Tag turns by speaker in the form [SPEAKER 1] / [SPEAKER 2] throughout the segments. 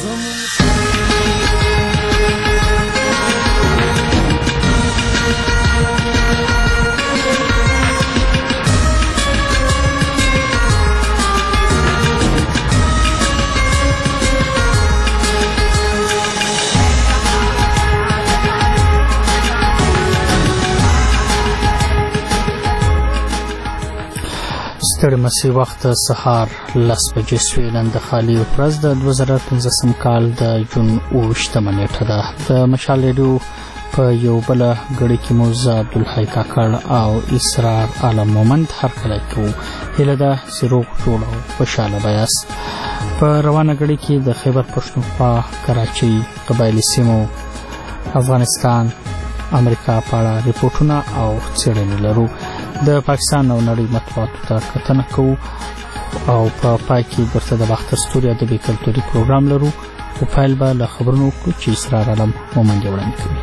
[SPEAKER 1] ستړي مسي وخت سهار 10 بجې شوې. نن د خالي ورځ د 2015 کال د جون 28 نیټه ده. د مشال ریډیو په یو بل غړي کې موزه عبدالحی کاکړ او اسرار عالم مومند هر کله کوو. هله ده سروغ جوړ او خوشاله بیاس. په روانه غړي کې د خیبر پښتونخوا، کراچۍ، قبایلی سیمو، افغانستان، امریکا په اړه ریپورتونه او څېړنې لرو. د پاکستان او نړۍ مطبوعاتو ته کتنه کوو او په پای کې درته د باختر ستوري ادبي کلتوري پروګرام لرو. او پیل به له خبرونو وکړو چې اسرار عالم مومند یې وړاندې کوي.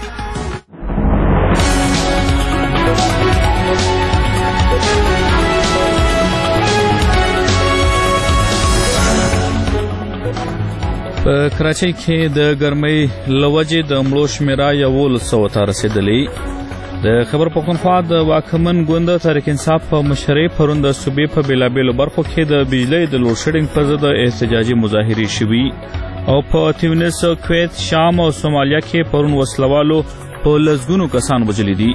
[SPEAKER 1] په کراچۍ کې د ګرمۍ له وجې د مړو شمېره 1100 ته رسېدلې. د خیبر پښتونخوا د واکمن ګوند تحریک انصاف په مشرۍ پرون د صوبې په بېلابېلو برخو کې د بجلۍ د لوډ شیډینګ پر ضد احتجاجي مظاهرې شوي او په تیونس، کویت، شام او سومالیا کې پرون وسلوالو په لسګونو کسان وژلي دي.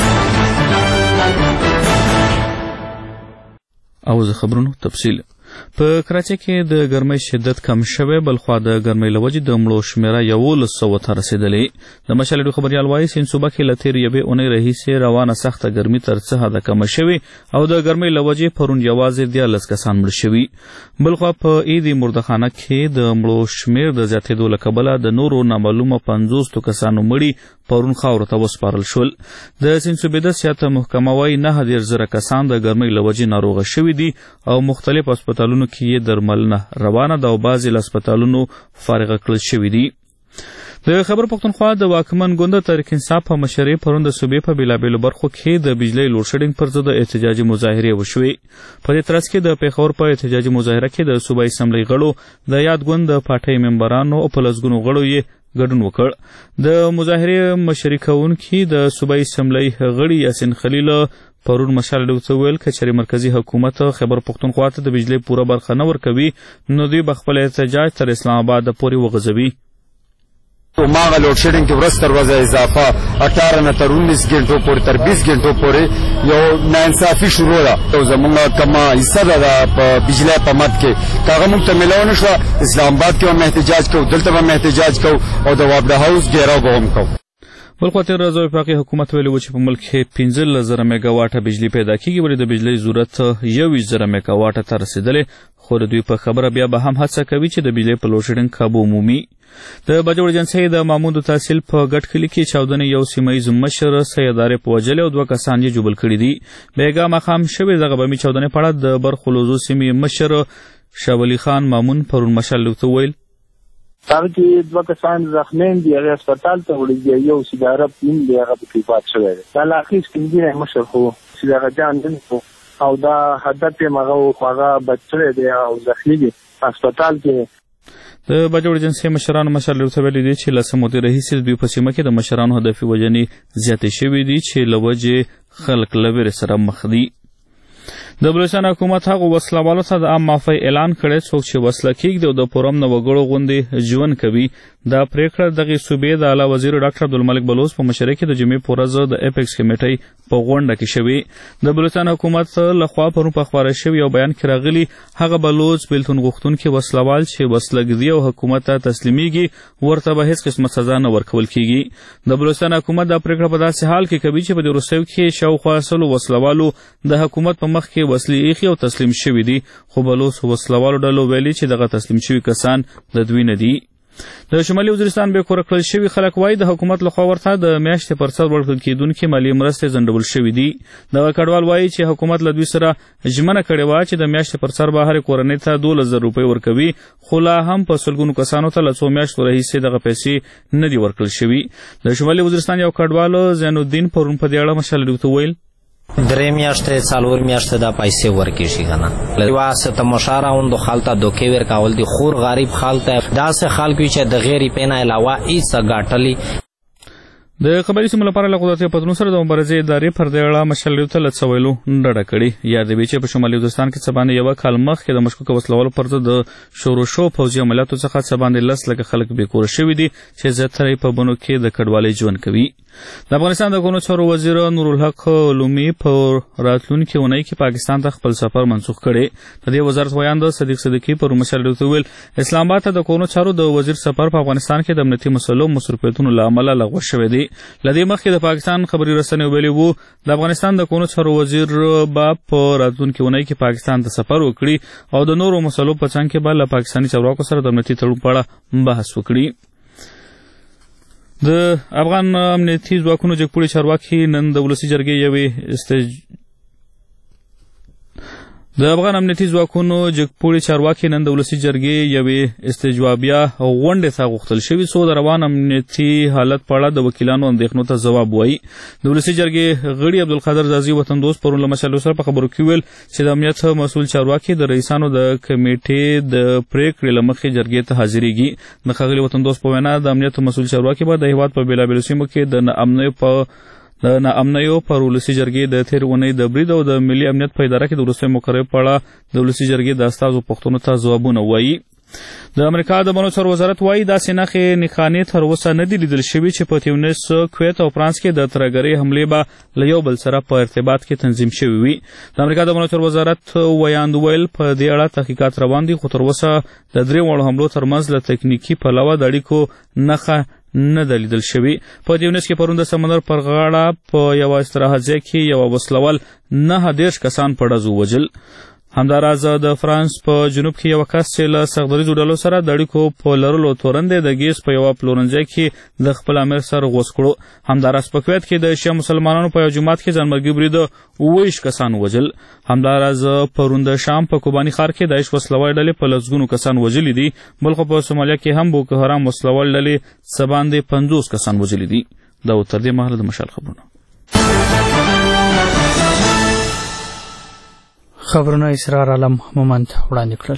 [SPEAKER 1] او د خبرونو تفصیل. په کراچۍ کې د ګرمۍ شدت کم شوی، بلخوا د ګرمۍ له وجې د مړو شمېره 1100 ته رسېدلې. د مشال ریډیو خبریال وایي سیند صوبه کې له تېرې یوې اونۍ راهیسې روانه سخته ګرمي تر څه حده کمه شوې او د ګرمۍ له وجې پرون یوازې 13 کسان مړه شوي. بلخوا په عید مردخانه کې د مړو شمېر د زیاتېدو له کبله د نورو نامعلومه 50 کسانو مړي پرون خاورو ته وسپارل شول. د سیند صوبې د صحت محکمه وایي 9,000 کسان د ګرمۍ له وجې ناروغه شوي دي او مختلف هسپتالونو کې یې درملنه روانه ده او بعضې له هسپتالونو فارغه کړل شوي دي. د خیبر پښتونخوا د واکمن ګوند تحریک انصاف په مشرۍ پرون د صوبې په بېلابېلو برخو کې د بجلۍ لوډ شیډینګ پر ضد احتجاجي مظاهرې وشوې. په دې ترڅ کې د پېښور په احتجاجي مظاهره کې د صوبایي اسمبلۍ غړو، د یاد ګوند د پارټۍ ممبرانو او په لسګونو غړو یې ګډون وکړ. د مظاهرې مشري کوونکي د صوبایي اسمبلۍ غړي یاسین خلیل پرون مشال ریډیو ته ویل که چېرې مرکزي حکومت خیبر پښتونخوا ته د بجلۍ پوره برخه نه ورکوي نو دوی به خپل احتجاج تر اسلام آباد پورې وغځوي.
[SPEAKER 2] ماغه لوډ شیډینګ کې ورځ تر ورځې اضافه 18 نه تر 19 غنټو پورې تر 20 غنټو پورې یو ناانصافي شروع ده. او زمونږ کما حصہ ده په بجلی په مد کې هغه موږ ته میلاو نه شوه. اسلام آباد کې هم احتجاج کوو، دلته هم احتجاج کوو او د وابډه هاوس ګیراو به هم کوو.
[SPEAKER 1] بلخوا تېره ورځ وفاقي حکومت ویلي و چې په ملک کې 15,000 میګاواټه بجلي پیدا کېږي، ولې د بجلۍ ضرورت 21,000 میګاواټه ته رسېدلی. خو د دوی په خبره بیا به هم هڅه کوي چې د بجلۍ په لوډ شیډینګ قابو عمومي. د باجوړ ایجنسۍ د مامون د تحصیل په ګډ کلي کې چاودنې یو سیمه ییز مشر سید عارف وژلي او 2 کسان یې ژوبل کړي دي. بیګا ماښام شوې دغه بمي چاودنې په اړه د برخلوزو سیمې مشر شاه ولی خان مامون پرون مشال ته ویل
[SPEAKER 3] هغه کې 2 کسان زخمیان دي، هغه هسپتال ته وړي دي. یو سیداره پین دی، هغه په وفات شوی دی. دا لاخیس کې مشر خو سیداره جان دي او دا هدف یې هغه بچره دی او زخمی دی هسپتال کې.
[SPEAKER 1] د باجوړ ایجنسۍ مشرانو مشال ته ویلي دي چې له څه مودې راهیسې دوی په سیمه کې د مشرانو هدفي وژنې زیاتې شوې دي چې له وجې خلک له ویرې سره مخ دي. د بلوچستان حکومت هغو وسلوالو ته د عام معافۍ اعلان کړی څوک چې وسله کېږدي او د پورم نه وګړو غوندې ژوند کوي. دا پریکړه دغې صوبې د اعلی وزیر ډاکټر عبدالملک بلوچ په مشرۍ کې د جمعې په ورځ د اپیکس کمیټۍ په غونډه کې شوې. د بلوچستان حکومت لخوا پرون په خپاره شوي یو بیان کې راغلي هغه بلوچ بېلتون غوښتونکي وسلوال چې وسله ږدي او حکومت ته تسلیمیږي ورته به هېڅ قسمه سزا نه ورکول کېږي. د بلوچستان حکومت دا پریکړه په داسې حال کې کوي چې په دې وروستیو کې شاوخوا 100 وسلوالو د حکومت په مخ کې وسلې ایښي او تسلیم شوي دي. خو بلوچ وسلوالو ډلو ویلي چې دغه تسلیم شوي کسان د دوی نه دي. د شمالي وزیرستان بې کوره کړل شوي خلک وایي د حکومت لخوا ورته د میاشتې پر سر ورکړل کېدونکې مالي مرستې ځنډول شوي دي. دغه کډوال وایي چې حکومت له دوی سره ژمنه کړې وه چې د میاشتې پر سر به هرې کورنۍ ته 12,000 روپۍ ورکوي، خو لا هم په سلګونو کسانو ته له 2 میاشتو راهیسې دغه پیسې نه دي ورکړل شوي. د شمالي وزیرستان یو کډوال زین الدین پرون په دې اړه مشال ته ویل
[SPEAKER 4] درې میاشتې 4 میاشتې دا پیسې ورکړي شي کنه واسه تماشا راوند خالته دوکې ورکول دي خور غریب خالته داسې خلک چې د غیر پېنه علاوه هیڅ ګټلي
[SPEAKER 1] د خبري سیمو لپاره له قدرت پتنو سره د مبارزې ادارې پر دې اړه مشر ته لڅویلو ډډه کړې یاد دی چې په شمالي وزیرستان کې څه باندې یو کال مخکې د مشکوک وسلوالو پر ضد د شورشو پوځي عملیاتو څخه څه باندې 10 لکه خلک بېکوره شوي دي چې زیاتره په بنو کې د کډوالۍ ژوند کوي د افغانستان د کونو چارو وزیر نورالحق علومي په راتلونکي اونۍ کې پاکستان ته خپل سفر منسوخ کړي د دې وزارت ویاند صدیق صدیقي پر مشر ته ویل اسلام آباد ته د کونو چارو د وزیر سفر په افغانستان کې د امنیتي مسلو مصروفیتونو له امله لغوه شوی دی لدې مخکې د پاکستان خبري رسنیو ویلي وو د افغانستان د کونو چارو وزیر به په راتلونکي اونۍ کې پاکستان ته سفر وکړي او د نورو مسلو په څنګ کې به له پاکستاني چارواکو سره د امنیتي تړون په اړه بحث وکړي د افغان امنیتي ځواکونو جګپوړي چارواکي نن د ولسي جرګې یوې د افغان امنیتي ځواکونو جګپوړي چارواکي نن د ولسي جرګې یوې استجوابیه غونډې ته غوښتل شوي څو د روان امنیتي حالت په اړه د وکیلانو اندېښنو ته ځواب وایي د ولسي جرګې غړي عبدالقادر زازي وطن دوست پرون له مشعل سره په خبرو کې ویل چې د امنیت مسؤل چارواکي د رئیسانو د کمیټې د پریکړې له مخې جرګې ته حاضرېږي د ښاغلي وطن دوست په وینا د امنیت مسؤل چارواکي به د هېواد په بېلابېلو سیمو کې د ناامنیو پر ولسي جرګې د تېرې اونۍ د برید او د ملي امنیت په اداره کې د وروستیو مقررې په اړه د ولسي جرګې د استازو پوښتنو ته ځوابونه وایي د امریکا د بنو چارو وزارت وایي داسې نښانې تر اوسه نه دي لیدل شوي چې په تیونس کویت او فرانس کې د ترهګرۍ حملې به له یو بل سره په ارتباط کې تنظیم شوي وي د امریکا د بنو چارو وزارت ویاند ویل په دې اړه تحقیقات روان دي خو تر اوسه د درې واړو حملو ترمنځ له تکنیکي پلوه د اړیکو نښه نه ده لیدل شوي په تیونس کې پرون د سمندر پر غاړه په یوه استراحت ځای کې یوه وسلوال 29 کسان په ډزو وژل همداراز د فرانس په جنوب کې یو کس چې له سغدریزو ډلو سره د اړیکو په لرلو تورن دی د ګیس په یوه پلورنځای کې د خپل امیر سره غوڅ کړو همداراز په کویت کې د شیعه مسلمانانو په یو جومات کې ځانمرګي برید 29 کسان وژل همداراز پرون د شام په کوباني ښار کې داعش وسلوال ډلې په لسګونو کسان وژلي دي بلخو په سومالیا کې هم بوکو حرام وسلوال ډلې څه باندې 50 کسان وژلي دي دا تر دې مهاله د مشال خبرونه
[SPEAKER 5] خبرونه اسرار عالم مومند وړاندې کړل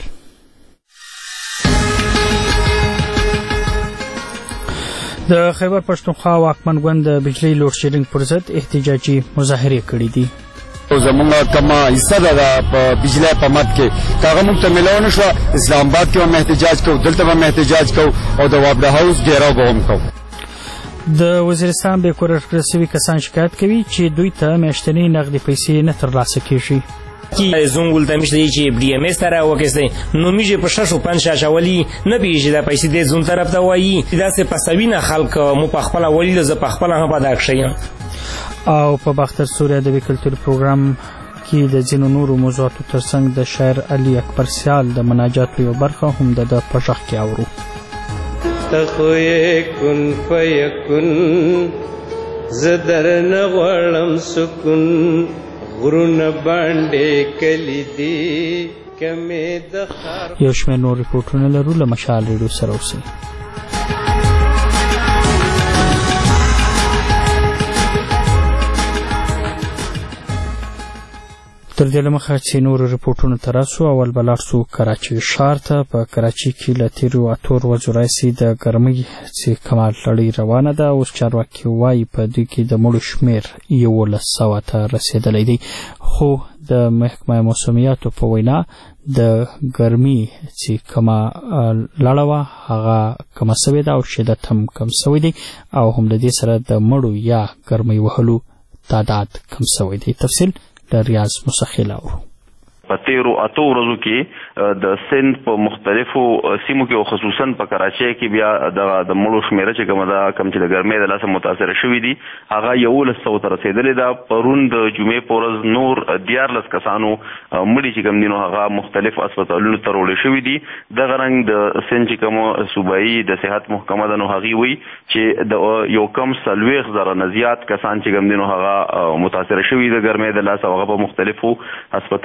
[SPEAKER 5] د خیبر پښتونخوا واکمن ګوند د بجلی لوډ شیډینګ پر ضد احتجاجي مظاهرې کړې دي
[SPEAKER 2] زمونږ کما حصہ ده په بجلی په مد کې کاغه موږ ته ملاو نه شوه اسلام آباد کې هم احتجاج کوو دلته هم احتجاج کوو او د وابډه هاوس ډیراو به هم کوو
[SPEAKER 5] د وزیرستان بېکوره کړل شوي کسان شکایت کوي چې دوی ته میاشتنۍ نغدي پیسې نه ترلاسه کیږي
[SPEAKER 6] کی زنګول ته مشته چې ډي ام اس سره وکړي نو میږي په شاشو پنځ شاشولي نه پیږي دا پیسې دې زون طرف ته وایي دا سه پسوینه خلک مو په خپل ولیل ز په خپل هم پدا کښیم
[SPEAKER 5] او په باختر سوریا د کلتور پروګرام کې د ځینو نورو موضوعاتو ترڅنګ د شاعر علي اکبر سیال د مناجات یو برخه هم د پښخ کې اورو
[SPEAKER 7] تخوی کن فیکن زدر نغړم سکون غرون باندې کلی دی کمه د خار
[SPEAKER 5] یو شمېر نور ریپورټونه لرو له مشال ریډیو سره اوسئ تر دې لمخه چې نور ریپورټونه ته راسو اول به لاړ سو کراچي ښار ته په کراچي کې له تېرو اتو ورځو راهیسې د ګرمۍ چې کمال لړۍ روانه ده اوس چارواکي وایي په دوی کې د مړو شمېر 1100 ته رسېدلی دی خو د محکمه موسمیاتو په وینا د ګرمۍ چې کمه لړه وه هغه کمه سوې ده او شدت هم کم سوی دی او هم د دې سره د مړو یا ګرمۍ وهلو تعداد کم سوی دی تفصیل د ریاض مسخیل اورو
[SPEAKER 8] په تیرو اتو ورځو کې د سند په مختلفو سیمو کې او خصوصا په کراچۍ کې بیا د مړو شمیره چې کومه ده کم چې د ګرمۍ د لاسه متاثره شوي دي هغه 1100 ته رسېدلې ده پرون د جمعې په ورځ نور 14 کسانو مړي چې کوم دي نو هغه مختلف هسپتالونو ته وړل شوي دي دغه رنګ د سند چې کومه صوبایي د صحت محکمه ده نو هغې وایي چې د یو کم 40,000 نه زیات کسان چې کوم دي نو هغه متاثره شوي د ګرمۍ د لاسه هغه په مختلفو هسپتالونو کې د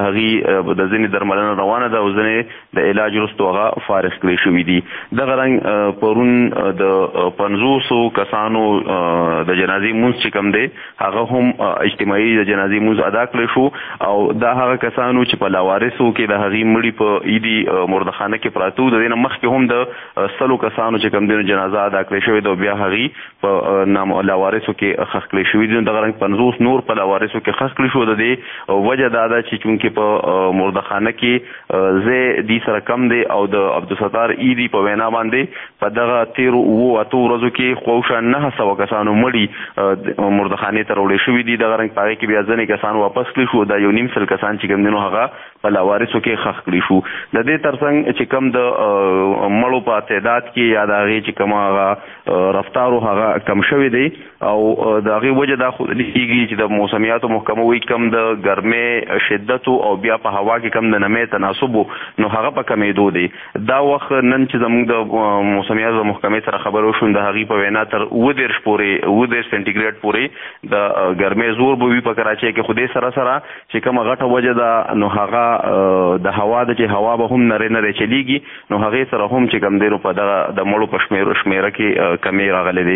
[SPEAKER 8] هغې د ځینې درملنه روانه ده او ځینې د علاج وروسته هغه فارغ کړی شوي دي. دغه رنګ پرون د 500 کسانو د جنازې مونځ چې کوم دی هغه هم اجتماعي د جنازې مونځ ادا کړی شو او دا هغه کسانو چې په لاوارثو کې د هغې مړي په ایدي مردخانه کې پراته وو د دې نه مخکې هم د 100 کسانو چې کوم دی جنازه ادا کړی شوې ده او بیا هغې په لاوارثو کې ښخ کړی شوي دي. دغه رنګ 50 نور په لاوارثو کې ښخ کړي شو. د دې وجه دا ده چې چونکې په مردخانه کې ځای دې سره کم دی او د عبدالستار ایدي په وینا باندې په دغه 13 ورځو کې خواوشا 900 کسانو مړي مردخانې ته راوړل شوي دي. دغه رنګ په هغې کې بیا ځینې کسان واپس کړي شو. دا 1.5 کسان چې کوم دي نو هغه په لاوارثو کې ښخ کړي شو. د دې ترڅنګ چې کوم د مړو په تعداد کې یا د هغې چې کوم هغه رفتارو هغه کم شوی دی او د هغې وجه دا کېږي چې د موسمیاتو محکمه وایي کم د ګرمۍ شدتو او بیا په هوا کې کم د نمۍ تناسبو نو هغه په کمېدو دی. دا وخت نن چې زموږ د موسمیاتو د محکمې سره خبرې وشو د هغې په وینا تر 29 پورې سنټیګریډ پورې د ګرمۍ زور به وي په کراچۍ کې. خو دې سره سره چې کومه غټه وجه ده نو هغه د هوا ده چې هوا به هم نری نری چلیږي نو هغې سره هم چې کوم دی نو په دغه د مړو په شمېره کې کمې راغلی دی.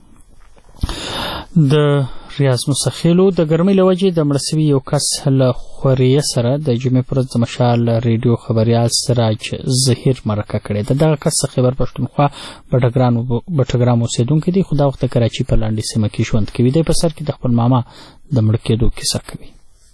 [SPEAKER 5] د ریاض مستخیلو د ګرمۍ له وجې د مړه سوي یو کس له خوريه سره د جمعې پر ورځ د مشال ریډیو خبریال سراج ظهیر مرکه کړې ده. دغه کس خیبر پښتونخوا بټګرام اوسېدونکی دی خو دا وخت د کراچۍ په لاندې سیمه کې ژوند کوي. دی په سر کې د خپل ماما د مړه کېدو کیسه کوي.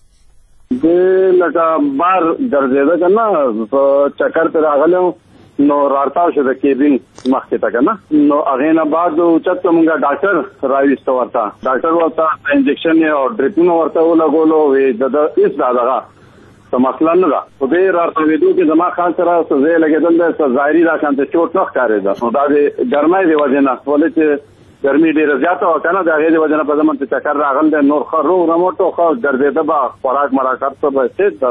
[SPEAKER 9] لکه بار ګرځېده که نه په چکر پې راغلی نو راتاو شو د کیبین مخکې ته که نه نو هغې نه بعد اوچت ته مونږ ډاکټر راویسته ورته ډاکټر ورته انجکشن او ډریپونه ورته ولګولو وی د هېڅ دا دغه څه مسله نه ده. خو دې راتاوېدو کې زما خان سره څه ځای لګېدل دی څه ظاهري دا شانته چوټ نه ښکارېده. نو دا د ګرمۍ د وجې نه ولې چې ګرمي ډېره زیاته وه که نه د هغې د وجې نه په زمن ته چکر راغلی دی نور ښه روغ رموټ و ښه ګرځېده به خوراک مراک هر څه به هېڅ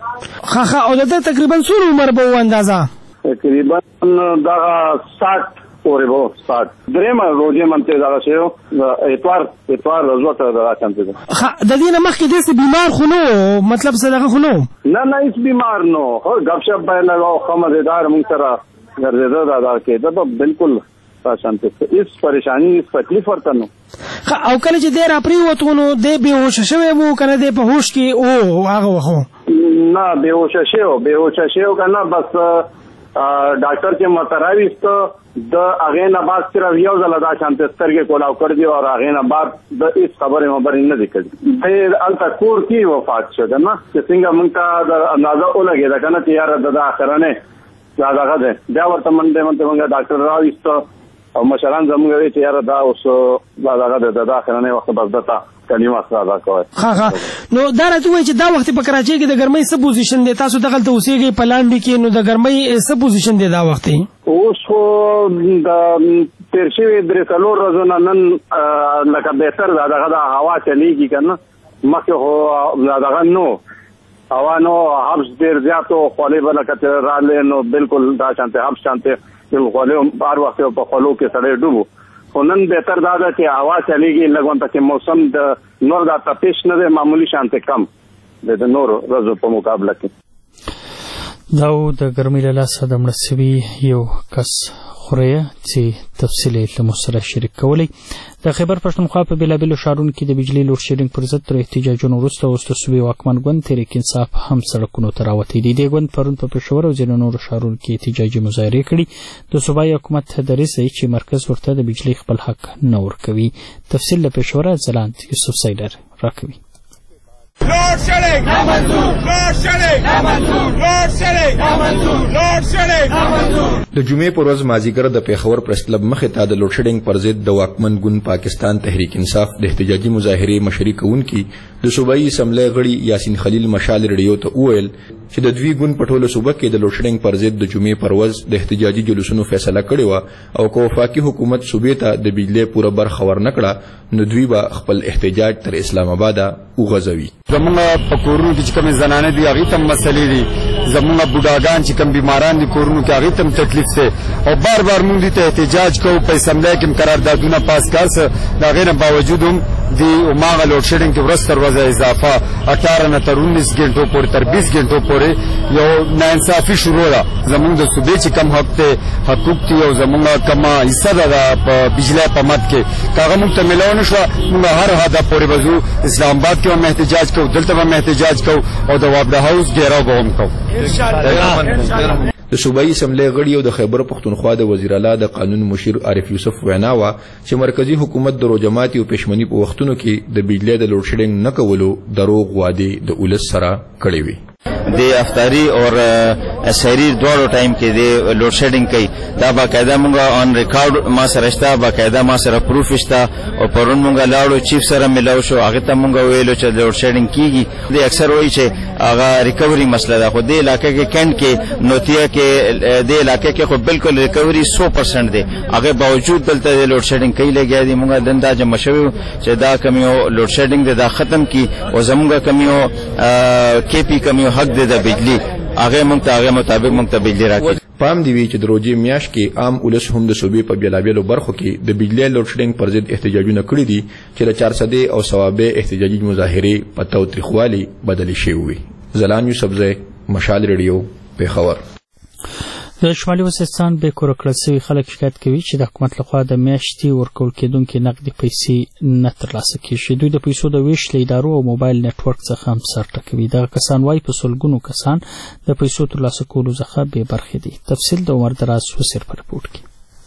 [SPEAKER 10] ښه او د ده تقریبا څومره عمر به و اندازه؟
[SPEAKER 9] تقریبا دغه 60 پورې به 60 درېیمه روژې منتې دغه شی و اتوار ورځو ته دغه چمتې ده.
[SPEAKER 10] د دې نه مخکې داسې بیمار خو نه و مطلب څه دغه خو نه و؟
[SPEAKER 9] نه هېڅ بیمار نه و خو ګپ شپ به یې لګاو ښه مزېدار مونږ سره ګرځېده دا دغه کېده به بالکل شانتې هېڅ پریشاني هېڅ تکلیف ورته نه.
[SPEAKER 10] او کله چې دی راپرېوتو نو دی بېهوشه شوی و که نه دی په هوش کې و هغه وخت و؟
[SPEAKER 9] نه بېهوشه شوی که نه بس ډاکټر چې ماته راویسته د هغې نه بعد صرف یو ځله دا شانتې سترګې کولاو کړ دي او هغې نه بعد د هېڅ خبرې نه دي کړي. دی هلته کور کې وفات شو که نه چې څنګه موږ ته د اندازه ولګېده که نه چې یاره د اخرنۍ دا دغه دی بیا ورته منډې موږ ډاکټر راویسته او مشران زموږ وایي چې یاره دا اوس دا دغه دی د اخرنۍ وخت بس دته کلمه ادا کوئ.
[SPEAKER 10] نو دا راته وایي چې دا وخت په کراچۍ کې د ګرمۍ څه پوزیشن دی؟ تاسو دغلته اوسېږئ په لاندې کې نو د ګرمۍ څه پوزیشن دی دا وخت؟
[SPEAKER 9] اوس خو د تېر شوي 3-4 ورځو نه نن لکه بهتر ده دغه د هوا چلیږي که نه مخکې خو دغه نو هوا نو حبس ډېر زیات و خولې به لکه چې رالې نو بالکل دا شانتې حبس شانتې خولې هر وخت په خولو کې سړی ډوب خو نن بهتر دا ده چې هوا چلیږي لږ ورته کې موسم د نور دا تپش نه دی معمولي شانتې کم دی د نورو ورځو په مقابله کې.
[SPEAKER 5] دا د ګرمۍ له لاسه د مړه سوي یو کس خوريه چې تفصیل یې له موږ سره شریک کولی. د خیبر پښتونخوا په بېلابېلو ښارونو کې د بجلي لوډ شیډینګ پر ضد تر احتجاجونو وروسته اوس د صوبې واکمن ګوند تحریک انصاف هم سړکونو ته راوتی دی. دې ګوند پرون په پېښور او ځینو نورو ښارونو کې احتجاجي مظاهرې کړي. د صوبایي حکومت دریځ دی چې مرکز ورته د بجلي خپل حق نه ورکوي. تفصیل له پېښوره ځلاند یوسف سیدر راکوي.
[SPEAKER 11] لوڈ شیڈنگ لوڈ شیڈنگ لوڈ شیڈنگ لوڈ شیڈنگ.
[SPEAKER 12] د جمعې پر ورځ مازیګر د پیښور پریس کلب مخې ته د لوډ شیډنګ پر ضد د واکمن ګوند پاکستان تحریک انصاف د احتجاجي مظاهرې مشري کوونکي د صوبایي اسمبلی غړي یاسین خلیل مشال ریډیو ته وویل چې د دوی ګوند په ټوله صوبه کې د لوډ شیډنګ پر ضد د جمعې پر ورځ د احتجاجي جلوسونو فیصله کړې وه او که وفاقي حکومت صوبې ته د بجلۍ پوره برخه ورنه کړه نو دوی به خپل احتجاج تر اسلام آباده وغځوي.
[SPEAKER 2] زمونږ په کورونو کې چې کومې زنانې دي هغې ته هم مسلې دي زمونږ بوډاګان چې کوم بیماران دي کورونو کې هغې ته هم تکلیف دی او بار بار مونږ دې ته احتجاج کوو په اسمبلی کې هم قراردادونه پاس کړه د هغې نه باوجود هم د هماغه لوډ شیډینګ کې ورځ تر ورځه اضافه 18 نه تر 19 ګنټو پورې تر 20 ګنټو پورې یو ناانصافي شروع ده زمونږ د صوبې چې کم حق دی حقوق دي او زمونږ کومه حصه ده په بجلی په مد کې که هغه مونږ ته میلاو نه شوه مونږ هر حده پورې به ځو اسلام آباد کې هم احتجاج کوو دلته به هم احتجاج کوو او د واپډه هاوس ډیراو به هم کوو
[SPEAKER 12] د صوبایي اسمبلی غړي او د خیبر پختونخوا د وزیر اعلی د قانون مشیر عارف یوسف وینا وه چې مرکزی حکومت د روجماتي او پېشمني په وختونو کې د بجلی د لوډ شیډینګ نه کولو دروغ وعدې د ولس سره کړې وي
[SPEAKER 13] د افطاری اور سحری دواړو ټایم کې د لوډ شیډینګ کوي دا باقاعده مونږه آن ریکارډ ما سره شته باقاعده ما سره پروف شته او پرون مونږه لاړو چیف سره ملاو شو هغه ته مونږه ویلو چې لوډ شیډینګ کیږي د اکثر وایي چې هغه ریکوري مسله ده خو د علاقې کې کینټ کې نوتیا کې د علاقې کې خو بالکل ریکوري 100% دی هغه باوجود دلته د لوډ شیډینګ کوي لګیا دي مونږه دنده جمع شوی چې دا کمیو لوډ شیډینګ دا ختم کی او زمونږه کمیو کې پی کمیو حق د بجلی هغه مونږ ته هغه مطابق مونږ ته بجلی راکړي
[SPEAKER 12] پام دی وی چې د روزي میاشت کې عام ولس هم د صوبې په بیلابیلو برخو کې د بجلی لوډ شیډینګ پر ضد احتجاجونه کړي دي چې له 400 او ثوابه احتجاجي مظاهره په تاوتریخوالي بدل شي وي زلان یوسفزی مشال ریډیو پیښور
[SPEAKER 5] د شمالي وزیرستان بې کوره کړل شوي خلک شکایت کوي چې د حکومت لخوا د میاشتې ورکول کېدونکې نقدي پیسې نه ترلاسه کېږي دوی د پیسو د ویش له ادارو او موبایل نیټورک څخه هم سر ټکوي دغه کسان وایي په سلګونو کسان د پیسو ترلاسه کولو څخه بې برخې دي تفصیل د عمر دراز وسیر په رپورټ کې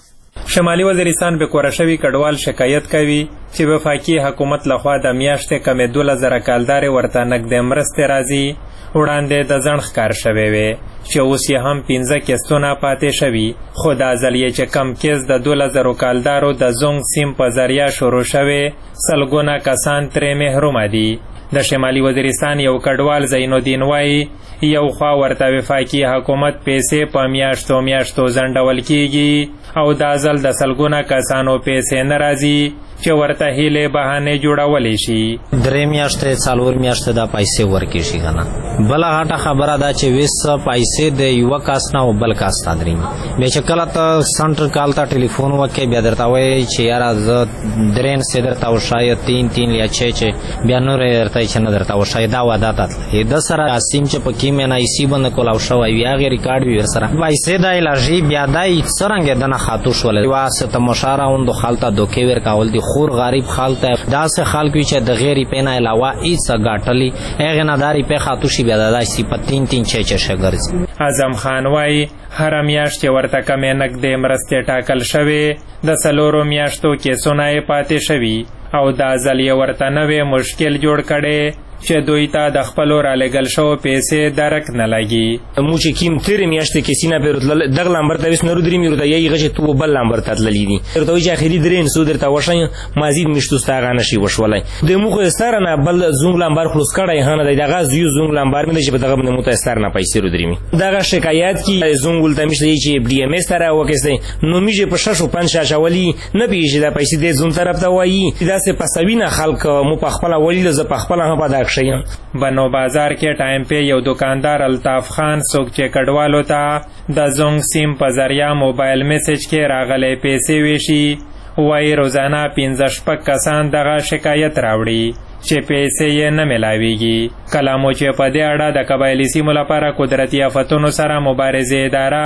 [SPEAKER 14] شمالي وزیرستان به کوره شوی کډوال شکایت کوي چې وفاقي حکومت لخوا د میاشتې کمې 2000 کالدارې ورته نقدې مرستې راځي وړاندې د ځنډ ښکار شوی وی چې اوس یې هم 15 کیسونه پاتې شوي خو دا ځل یې چې کم کیس د 2000 کالدارو د زونګ سیم په ذریعه شروع شوی سلګونه کسان ترې محرومه دي د شمالي وزیرستان یو کډوال زین الدین وایي یو خوا ورته وفاقي حکومت پیسې په میاشتو ځنډول کیږي او دا ځل د سلګونه کسانو پیسې نه راځي چې ورته هیلې بهانې جوړولی شي
[SPEAKER 4] 3 میاشتې 4 میاشتې دا پیسې ورکړي شي کنه بل غټه خبره ده چې وس پیسې د یو کس نه او بل کس ته درې به چې کله ته سنټر کال ته ټلیفون وکړي بیا درته وایي چې یاره زه درین سي درته او شاید 3 یا 6 بیا نور درته چې نه درته او شاید دا وعده ته د سره سیم چې پکې مې نه سی باندې کولاو شو وی هغه ریکارډ وی سره پیسې د علاجي بیا دای څنګه دنه خاطو شول واسطه مشاره اون د خالته دوکې ور کاول دي خور غریب خالته داسې خلک چې د غیري پېنه علاوه هیڅ غاټلی هغه نه داري په خاطو شي بیا دای سی په 3 6 شګرځي
[SPEAKER 14] اعظم خان وای هر میاشت ورته کمې نقدې مرستې ټاکل شوی د سلورو میاشتو کې سونای پاتې شوی او دا ځل یې ورته نوې مشکل جوړ کړي چې دوی ته د خپلو رالېږل شوو پیسې درک نه لګي
[SPEAKER 6] مو چې کیم تېرې میاشتې کې سینه پرې ورتلل دغه لمبر ته اوس نه رودري مې ورته یایي هغه چې تو بل لمبر ته تللي دي ورته وایي چې اخري درې نسو درته وښیم مازید میشتو ستا هغه نه شي وشولی د مو خو سره نه بل زونګ لمبر خلاص کړی هنه دی دغه زیو زونګ لمبر مې دی چې په دغه باندې مو ته سره نه پیسې رودري مې دغه شکایت کې زونګ ولته میشته چې ډي ام اس سره وکړي نو میږي په 6 5 شاشولي نه پیږي دا پیسې دې زون طرف ته وایي داسې پسوینه خلک مو په خپل ولیل ز په خپل هم پدا کښیم بنو بازار کې ټایم په یو دکاندار الطاف خان څوک چې کډوالو ته د زونګ سیم په ذریعہ موبایل میسج کې راغلي پیسې ویشي وایي روزانه 15 کسان دغه شکایت راوړي چې پیسې یې نه ملاویږي کله مو چې په دې اړه د قبایلي سیمو لپاره قدرتي آفتونو سره مبارزې اداره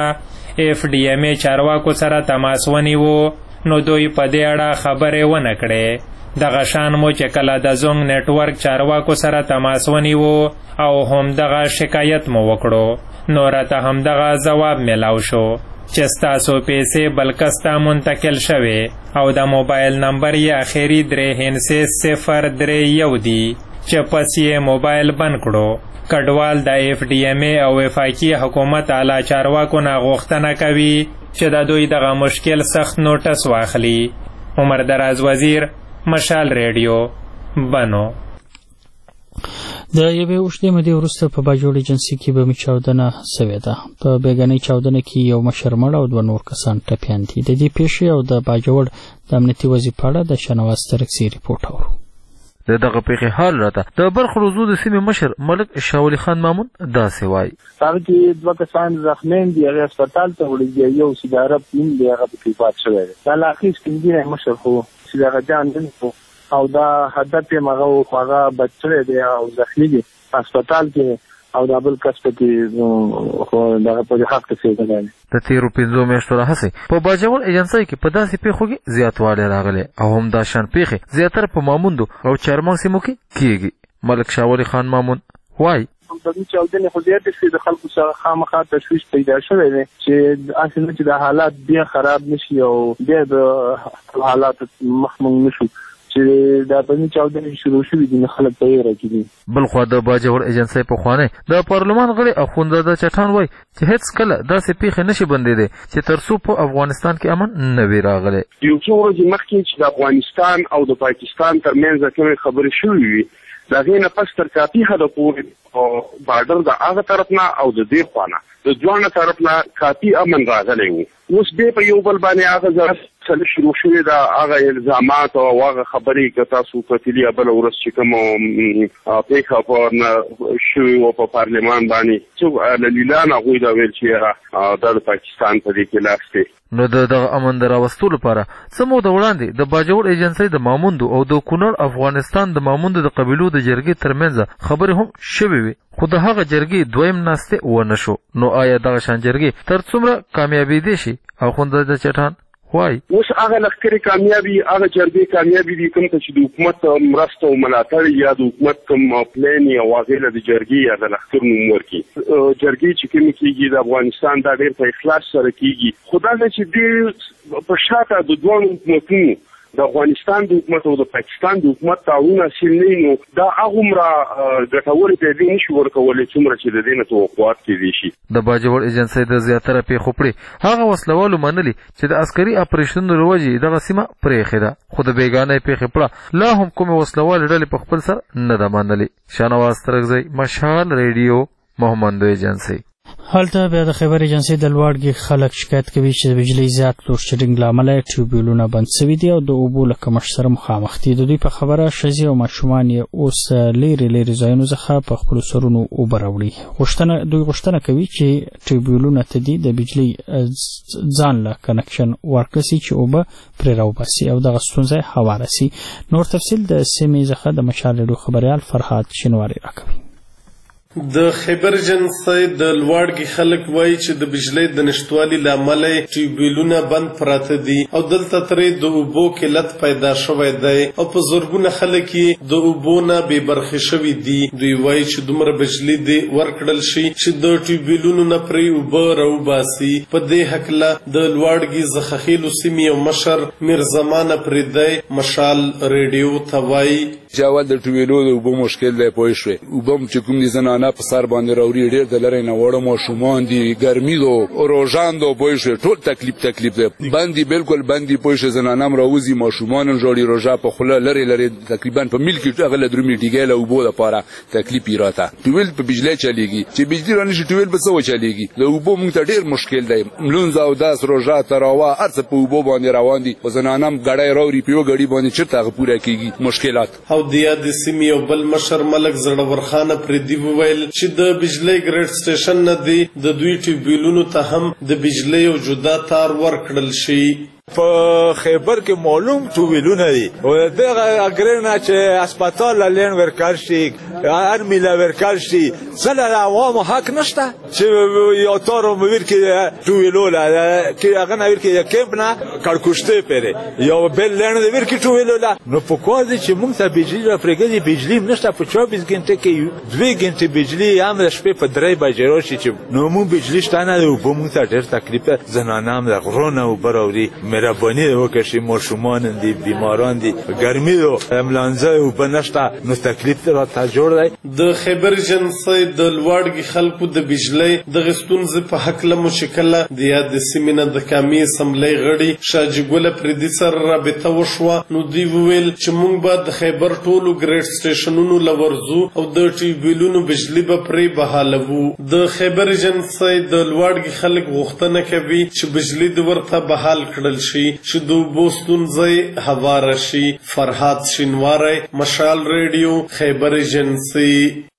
[SPEAKER 6] FDMA چارواکو سره تماس ونیو نو دوی په دې اړه خبرې ونه کړې دغه شان مو چې کله د زونګ نیټورک چارواکو سره تماس ونیو او هم دغه شکایت مو وکړو نو راته هم دغه جواب ملاو شو چې ستاسو پیسې بل کس ته منتقل شوې او د موبایل نمبر یې اخري 3 دی چې پس یې موبایل بند کړو کډوال د FDMA او وفاقي حکومت اعلی چارواکو نه غوښتنه کوي چې د دوی دغه مشکل سخت نوټس واخلي عمر دراز وزیر مشال ریډیو بنو
[SPEAKER 5] د یوې اوږدې مودې وروسته په باجوړ ایجنسي کې بمي چاودنه سوې ده په بیګنۍ چاودنه کې یو مشر مړ او 2 نور کسان ټپیان دي د دې پیښې او د باجوړ د امنیتي وضعیت په اړه د شنواز ترکسي ریپورټ اورو
[SPEAKER 15] د دغه پیښې حال راته د برخ روزو د سیمې مشر ملک شاولي خان مامون داسې وایي.
[SPEAKER 3] هغه کې دوه کسان زخمیان دي، هغه هسپتال ته وړي دي، یو سیداره پین دی هغه په وفات شوی دی. دا لاخیس کې مشر خو سیداره جان دن او دا هدف یې هغه بچی دی او زخمی دی هسپتال کې، او دا بل کس پکې خو دغه په حق کې دی.
[SPEAKER 15] د تیرو 5 میاشتو راهیسې په باجوړ ایجنسۍ کې په داسې پیښو کې زیاتوالی راغلی او هم دا شان پیښې زیاتره په ماموندو او چارمغ سیمو کې کیږي. ملک شاولي خان مامون وایي
[SPEAKER 3] په دې چاودنې خو زیاتې شوې د خلکو سره خامخا تشویش پیدا شوی دی چې هسې نه چې د حالات بیا خراب نشي او بیا د حالاتو مخ موږ نشو چې دا په دې چاودنې شروع شوي دي، خلک په یې راکې دي.
[SPEAKER 15] بلخوا د باجوړ ایجنسۍ پخوانی د پارلمان غړي اخوندزاده چټان وایي چې هېڅ کله داسې پیښې نشي بندېدی چې تر څو په افغانستان کې امن نه وي راغلی.
[SPEAKER 16] یو څو ورځې مخکې چې د افغانستان او د پاکستان ترمنځ کومې خبرې شوې وي د هغې نه پس تر کافي حده پورې بارډر د هغه طرف نه او د دې خوا نه د دواړو طرف نه کافي امن راغلی و. اوس بیا په یو بل باندې هغه ځل شروع شوې ده، هغه الزامات او هغه خبرې که تاسو کتلي بله ورځ چې کومه پیښه په شوې وه په پارلمان باندې څوک له لیلان هغوی دا ویل چې دا د پاکستان په دې کې لاس دی.
[SPEAKER 15] نو د دغه امن د راوستو لپاره څه موده وړاندې د باجوړ ایجنسۍ د ماموندو او د کونړ افغانستان د ماموندو د قبیلو د جرګې ترمنځ خبرې هم شوې وي، خو د هغه جرګې دویم ناستې ونه شو. نو آیا دغه شان جرګې تر څومره کامیابېدی شي؟ اخوندزاده چټان وایي
[SPEAKER 16] اوس هغه لښکرې کامیابي، هغه جرګې کامیابي دي کوم ته چې د حکومت مرسته او ملاتړ یا د حکومت کوم پلان یا هغې له د جرګې یا د لښکر نوم ورکړي. جرګې چې کومې کېږي د افغانستان دا ډېر په اخلاص سره کېږي، خو دا ده چې ډېر په شاته د دواړو حکومتونو د افغانستان د حکومت او د پاکستان د حکومت تعاون حاصل نه وي، نو دا هغومره ګټورې پیدې نشي ورکولی څومره چې د دې نه توقعات کېدی شي.
[SPEAKER 15] د باجوړ ایجنسۍ د زیاتره پیښو پړې هغه وسلوالو منلي چې د عسکري اپریشنونو له وجې دغه سیمه پرېښې ده، خو د بېګانۍ پیښې پړه لا هم کومې وسلوالې ډلې په خپل سر نه ده منلې. شاهنواز ترکزی، مشال ریډیو، محمندو ایجنسۍ.
[SPEAKER 5] هلته بیا د خیبر ایجنسۍ د لوړګي خلک شکایت کوي چې د بجلۍ زیات لوډ شیډینګ له امله ټیوبویلونه بند سوي دي او د اوبو له کمښت سره مخامخ دي. د دوی په خبره ښځې او ماشومان یې اوس لیرې ځایونو څخه په خپلو سرونو اوبه راوړي. دوی غوښتنه کوي چې ټیوبویلونه ته دي د بجلۍ ځان له کنکشن ورکړل سي چې اوبه پرې راوباسي او دغه ستونزه هواره سي. نور تفصیل د سیمې څخه د مشال ریډیو خبریال فرهاد شینواري راکوي.
[SPEAKER 17] د خیبر ایجنسۍ د لوړګي خلک وایي چې د بجلۍ د نشتوالي له امله ټیوبویلونه بند پراته دي او دلته ترې د اوبو قلت پیدا شوی دی او په زرګونه خلک یې د اوبو نه بې برخې شوي دي. دوی وایي چې دومره بجلي دې ورکړل شي چې د ټیوبویلونو نه پرې اوبه راوباسي. په دې هکله د لوړګي زخخیلو سیمې یو مشر میرزمان پریدی مشال ریډیو ته وایي
[SPEAKER 18] چې اول د ټیوبویلو د اوبو مشکل دی پوه شوې. اوبه هم چې کوم دي زنانه په سر باندې راوړي، ډېر د لرې نه وړه ماشومان دي، ګرمي دو روژان دو پوه شوې، ټول تکلیف دی. بند دي بالکل بند دي پوه شوې، زنانه هم راوځي، ماشومان هم ژاړي، روژه په خوله لرې تقریبا په میل کې هغه له 3 میټیګۍ له اوبو دپاره تکلیف یې راته. ټیوبویل په بجلۍ چلیږي، چې بجلي رانشي ټیوبویل په څه وچلیږي. د اوبو موږ ته ډېر مشکل دی، لمونځ او داس روژه تراوه هر څه په اوبو باندې روان دي، خو زنانه هم ګړی راوړي، په یوه ګړي باندې چېرته هغه پوره کېږي مشکلات.
[SPEAKER 17] او د یادې سیمې یو بل مشر ملک زړور خان پریدي وویل چې د بجلۍ ګریډ سټیشن نه دی د دوی ټیوبویلونو ته هم د بجلۍ او جدا تار ورکړل شي.
[SPEAKER 19] په خیبر کې معلوم ټیوبویلونه دي او دغه اګرې نه چې هسپتال له لین ورکړل شي، ارمي له ورکړل شي، څه له عوامو حق نشته چې یو تار مویر کې ټیوبویلو کې هغه نه ورکې کیمپ نه کړکوشته پرې یو بل لین دی ورکې ټیوبویلو لا نو په کور دي چې موږ ته بجلی را پرېږدي. بجلی نشته په 24 غنټه کې 2 غنټې بجلی هم د شپې په 3 بجې راشي چې نو موږ بجلی شته نه دی. اوبه موږ ته ډېر تکلیف ده، زنانه هم د غرونه اوبه راوړي، مهرباني وکړئ، ماشومان دي، بیماران دي، ګرمي ده، املانځه اوبه نشته، نو تکلیف راته جوړ دی.
[SPEAKER 17] د خیبر ایجنسۍ د لوړګي خلکو د بجلۍ دغه ستونزې په هکله مشکله د یادې سیمې نه د قامي اسمبلۍ غړي شاجي ګله پریدي سره رابطه وشوه. نو دوی وویل چې موږ به د خیبر ټولو ګریډ سټیشنونو له ورځو او د ټیوبویلونو بجلي به پرې بحالوو. د خیبر ایجنسۍ د لوړګي خلک غوښتنه کوي چې بجلي د ورته بحال کړل شي چې د اوبو ستونزې هواره شي. فرهاد شینواری، مشال ریډیو، خیبر ایجنسي.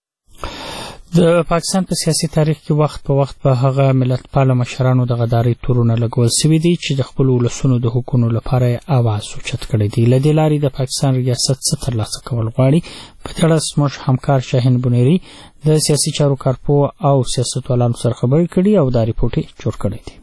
[SPEAKER 5] د پاکستان په سیاسي تاریخ کې وخت په وخت په هغه ملتپاله مشرانو د غدارۍ تورونه لګول شوي دي چې د خپلو ولسونو د حقونو لپاره یې اواز اوچت کړی دی. له دې لارې د پاکستان ریاست څه ترلاسه کول غواړي؟ په تړه زموږ همکار شاهین بنيري د سیاسي چارو کارپوه او سیاستوالانو سره خبرې کړي او دا ریپورټ یې جوړ کړی دی.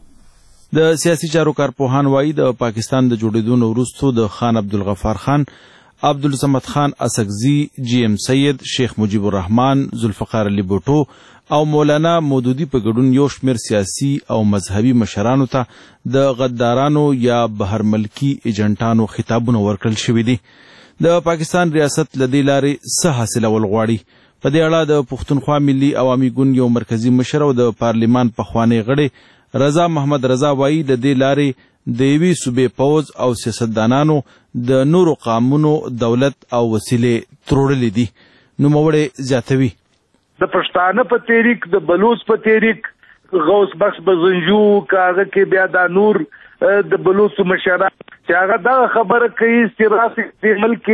[SPEAKER 20] د سیاسي چارو کارپوهان وایي د پاکستان د جوړېدو نه وروسته د خان عبدالغفار خان، عبدالصمد خان اسکزی، جی ام سید، شیخ مجیب الرحمن، ذوالفقار علی بوټو او مولانا مودودی په ګډون یو شمېر سیاسي او مذهبي مشرانو ته د غدارانو یا بهر ملکی ایجنټانو خطابونه ورکړل شوي دي. د پاکستان ریاست له دې لارې څه حاصلول غواړي؟ په دې اړه د پښتونخوا ملي عوامي ګوند یو مرکزي مشر او د پارلیمان پخوانی غړی رضا محمد رضا وایي د دې لارې د یوې صوبې پوځ او سیاستدانانو د نورو قامونو دولت او وسیلې تروړلې دي. نوموړی زیاتوي
[SPEAKER 21] د پښتانه په تحریک، د بلوچ په تحریک، غوث بخش بزنجو کاغه کې بیا دا نور د بلوچ مشران چې هغه دا خبره کوي چې راسي ملک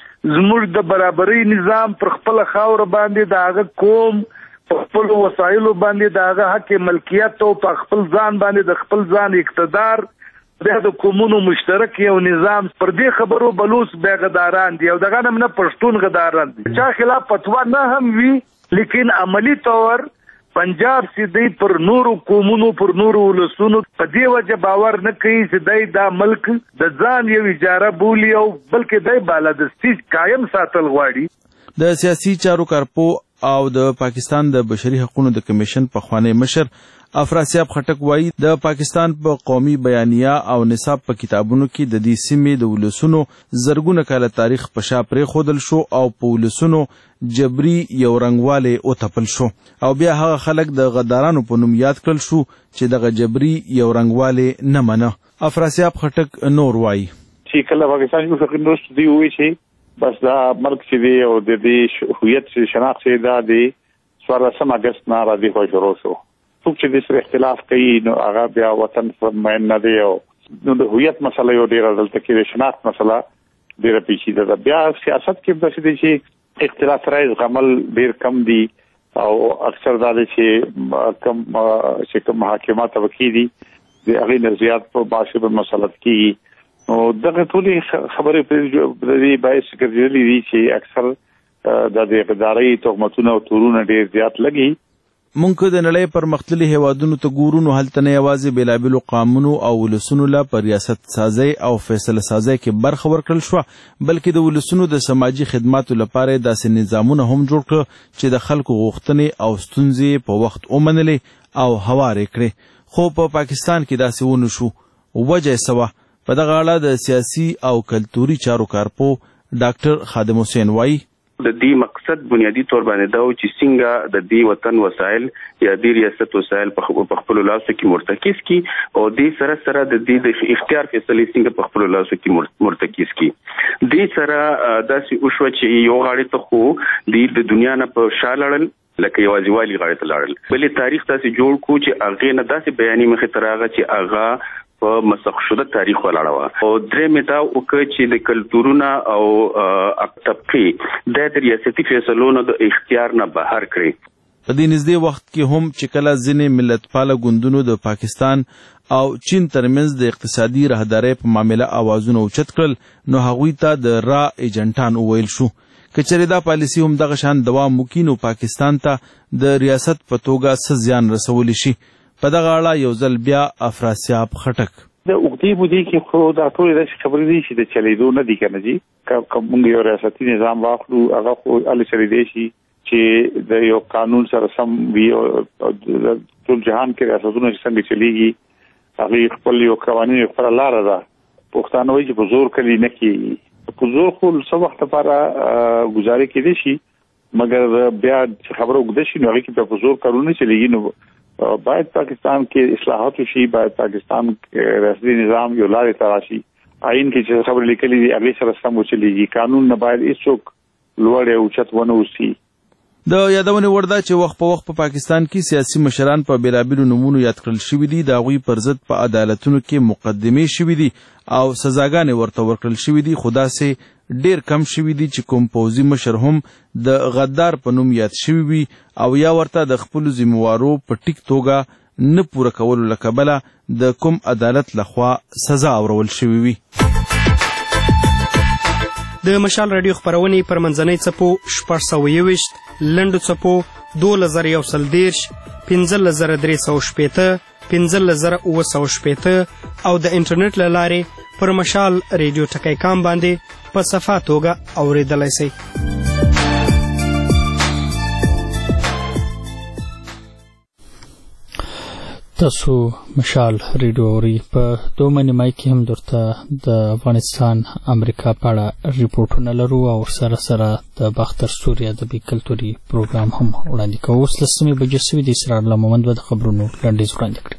[SPEAKER 21] زموږ د برابرۍ نظام پر خپل خاور باندې د هغه قوم په خپل وسایلو باندې د هغه حق ملکیت او په خپل ځان باندې د خپل ځان اقتدار د قومونو مشترک یو نظام پر دې خبرو بلوچ بیا غداران دي او دغه نه پښتون غداران دي. چا خلاف فتوا نه هم وي لیکن عملی طور پنجاب سیدی پر نورو قومونو پر نورو ولسونو په دې وجه باور نه کوي چې دای دا ملک د ځان یو اجاره بولی او بلکې دای بالادستی قائم ساتل غواړي.
[SPEAKER 20] د سیاسي چارو کارپوه او د پاکستان د بشري حقوقو د کمیشن پخوانی مشر افراسیاب خټک وایي د پاکستان په قومي بیانیه او نصاب په کتابونو کې د دې سیمې د ولسونو زرګونه کاله تاریخ په شا پرېښودل شو او په ولسونو جبري یو رنګوالی وتپل شو او بیا هغه خلک د غدارانو په نوم یاد کړل شو چې دغه جبري یو رنګوالی نه منه. افراسیاب خټک نور وایي
[SPEAKER 22] چې کله پاکستان یو فقیر نوست دی وایي چې بس دا ملک چې دی او د دې هویت شناخت چې دا دی 14 اگست نه را دی خو شروع شو. څوک چې د سره اختلاف کوي نو هغه بیا وطن فرماین نه دی او نو د هویت مسله یو ډیره دلته کې د شناخت مسله ډیره پیچیده ده. بیا سیاست کې داسې دی چې اختلاف رایز عمل ډیر کم دي او اکثر دا دی چې کوم محاکمات وکړي دي د هغې نه زیات په باسي په مسلط کېږي نو دغه ټولې خبرې په دې باعث ګرځېدلې دي چې اکثر د غدارۍ تهمتونه او تورونه ډیر زیات لګي.
[SPEAKER 20] مونږ د نړۍ پرمختللي هیوادونو ته ګورو نو هلته نه یوازې بېلابېلو قامونو او ولسونو له په ریاست سازۍ او فیصله سازۍ کې برخه ورکړل شوه بلکې د ولسونو د سماجي خدماتو لپاره داسې نظامونه هم جوړ کړه چې د خلکو غوښتنې او ستونزې په وخت ومنلې او هوارې کړې. خو په پاکستان کې داسې ونه شو. وجه یې څه وه؟ په دغه اړه د سیاسي او کلتوري چارو کارپوه ډاکټر خادم حسین وایي
[SPEAKER 23] د دې مقصد بنیادی طور باندې دا و چې څنګه د دې وطن وسایل یا د ریاست وسایل په خپل لاسو کې مرتکز کی او د سره سره د دې د اختیار فیصلې څنګه په خپل لاسو کې مرتکز کی. د سره داسې وشو چې یو غاړي ته خو د دنیا نه په شالړل لکه یوازې والی غاړي ته لاړل بلې تاریخ تاسو جوړ کو چې هغه نه داسې بیانې مخې ته راغی چې هغه په مسخ شده تاریخ ولاړه او درې متا وکړي چې د کلتورونه او طبقي د ریاستي فیصلونو د اختیار نه بهر کړي.
[SPEAKER 20] په دې نږدې وخت کې هم چې کله ځینې ملتپاله ګوندونو د پاکستان او چین ترمنځ د اقتصادي راهدارۍ په معامله اوازونه اوچت کړل نو هغوی ته د را ایجنټان وویل شو. که چېرې دا پالیسي هم دغه شان دوام وکړي نو پاکستان ته د ریاست په توګه څه زیان رسولی شي. په دغه اړه یو ځل بیا افراسیاب خټک
[SPEAKER 22] د اوږدې مودې کې خو دا ټولې داسې خبرې دي چې د چلېدو نه دي که نه دي. که موږ یو ریاستي نظام واخلو هغه خو هلې چلېدی شي چې د یو قانون سره سم وي او ټول جهان کې ریاستونه چې څنګه چلېږي هغې خپل یو قوانین خپله لاره ده. پښتانه وایي چې په زور کلي نه کېږي. په زور خو څه وخت لپاره ګزارې کېدی شي مګر بیا چې خبره اوږده شي نو هغې کې بیا په زور کارونه چلېږي نو باید پاکستان کې اصلاحات وشي. باید پاکستان کې ریاستي نظام یو لارې ته راشي. آئین کې چې خبرې لیکلې دي هغې سره سم وچلېږي. قانون نه باید هېڅوک لوړ یا اوچت ونه اوسي.
[SPEAKER 20] د یادونې وړ ده چې وخت په وخت په پاکستان کې سیاسي مشران په بېلابېلو نومونو یاد کړل شوي دي. د هغوی پر ضد په عدالتونو کې مقدمې شوي دي او سزاګانې ورته ورکړل شوي دي، خو داسې ډېر کم شوي دي چې کوم پوځي مشر هم د غدار په نوم یاد شوي وي او یا ورته د خپلو ذموارو په ټیک توګه نه پوره کولو له کبله د کوم عدالت لخوا سزا اورول شوي وي.
[SPEAKER 1] د مشال راډیو خپرونې پر منځنۍ څپو 621 لنډو څپو 2130 15380 15980 او د انټرنیټ له لارې پر مشال ریډیو ټکی کام باندې په صفا توګه اورېدلی سئ.
[SPEAKER 5] تاسو مشال ریډیو اورئ. په دومره نیمایي کې هم درته د افغانستان امریکا په اړه ریپورټونه لرو او سره سره د باختر سوري ادبي کلتوري پروګرام هم وړاندې کوو. اوس 10 بجې شوي دي. اسرار الله محمد به د خبرونو لنډیز وړاندې کړي.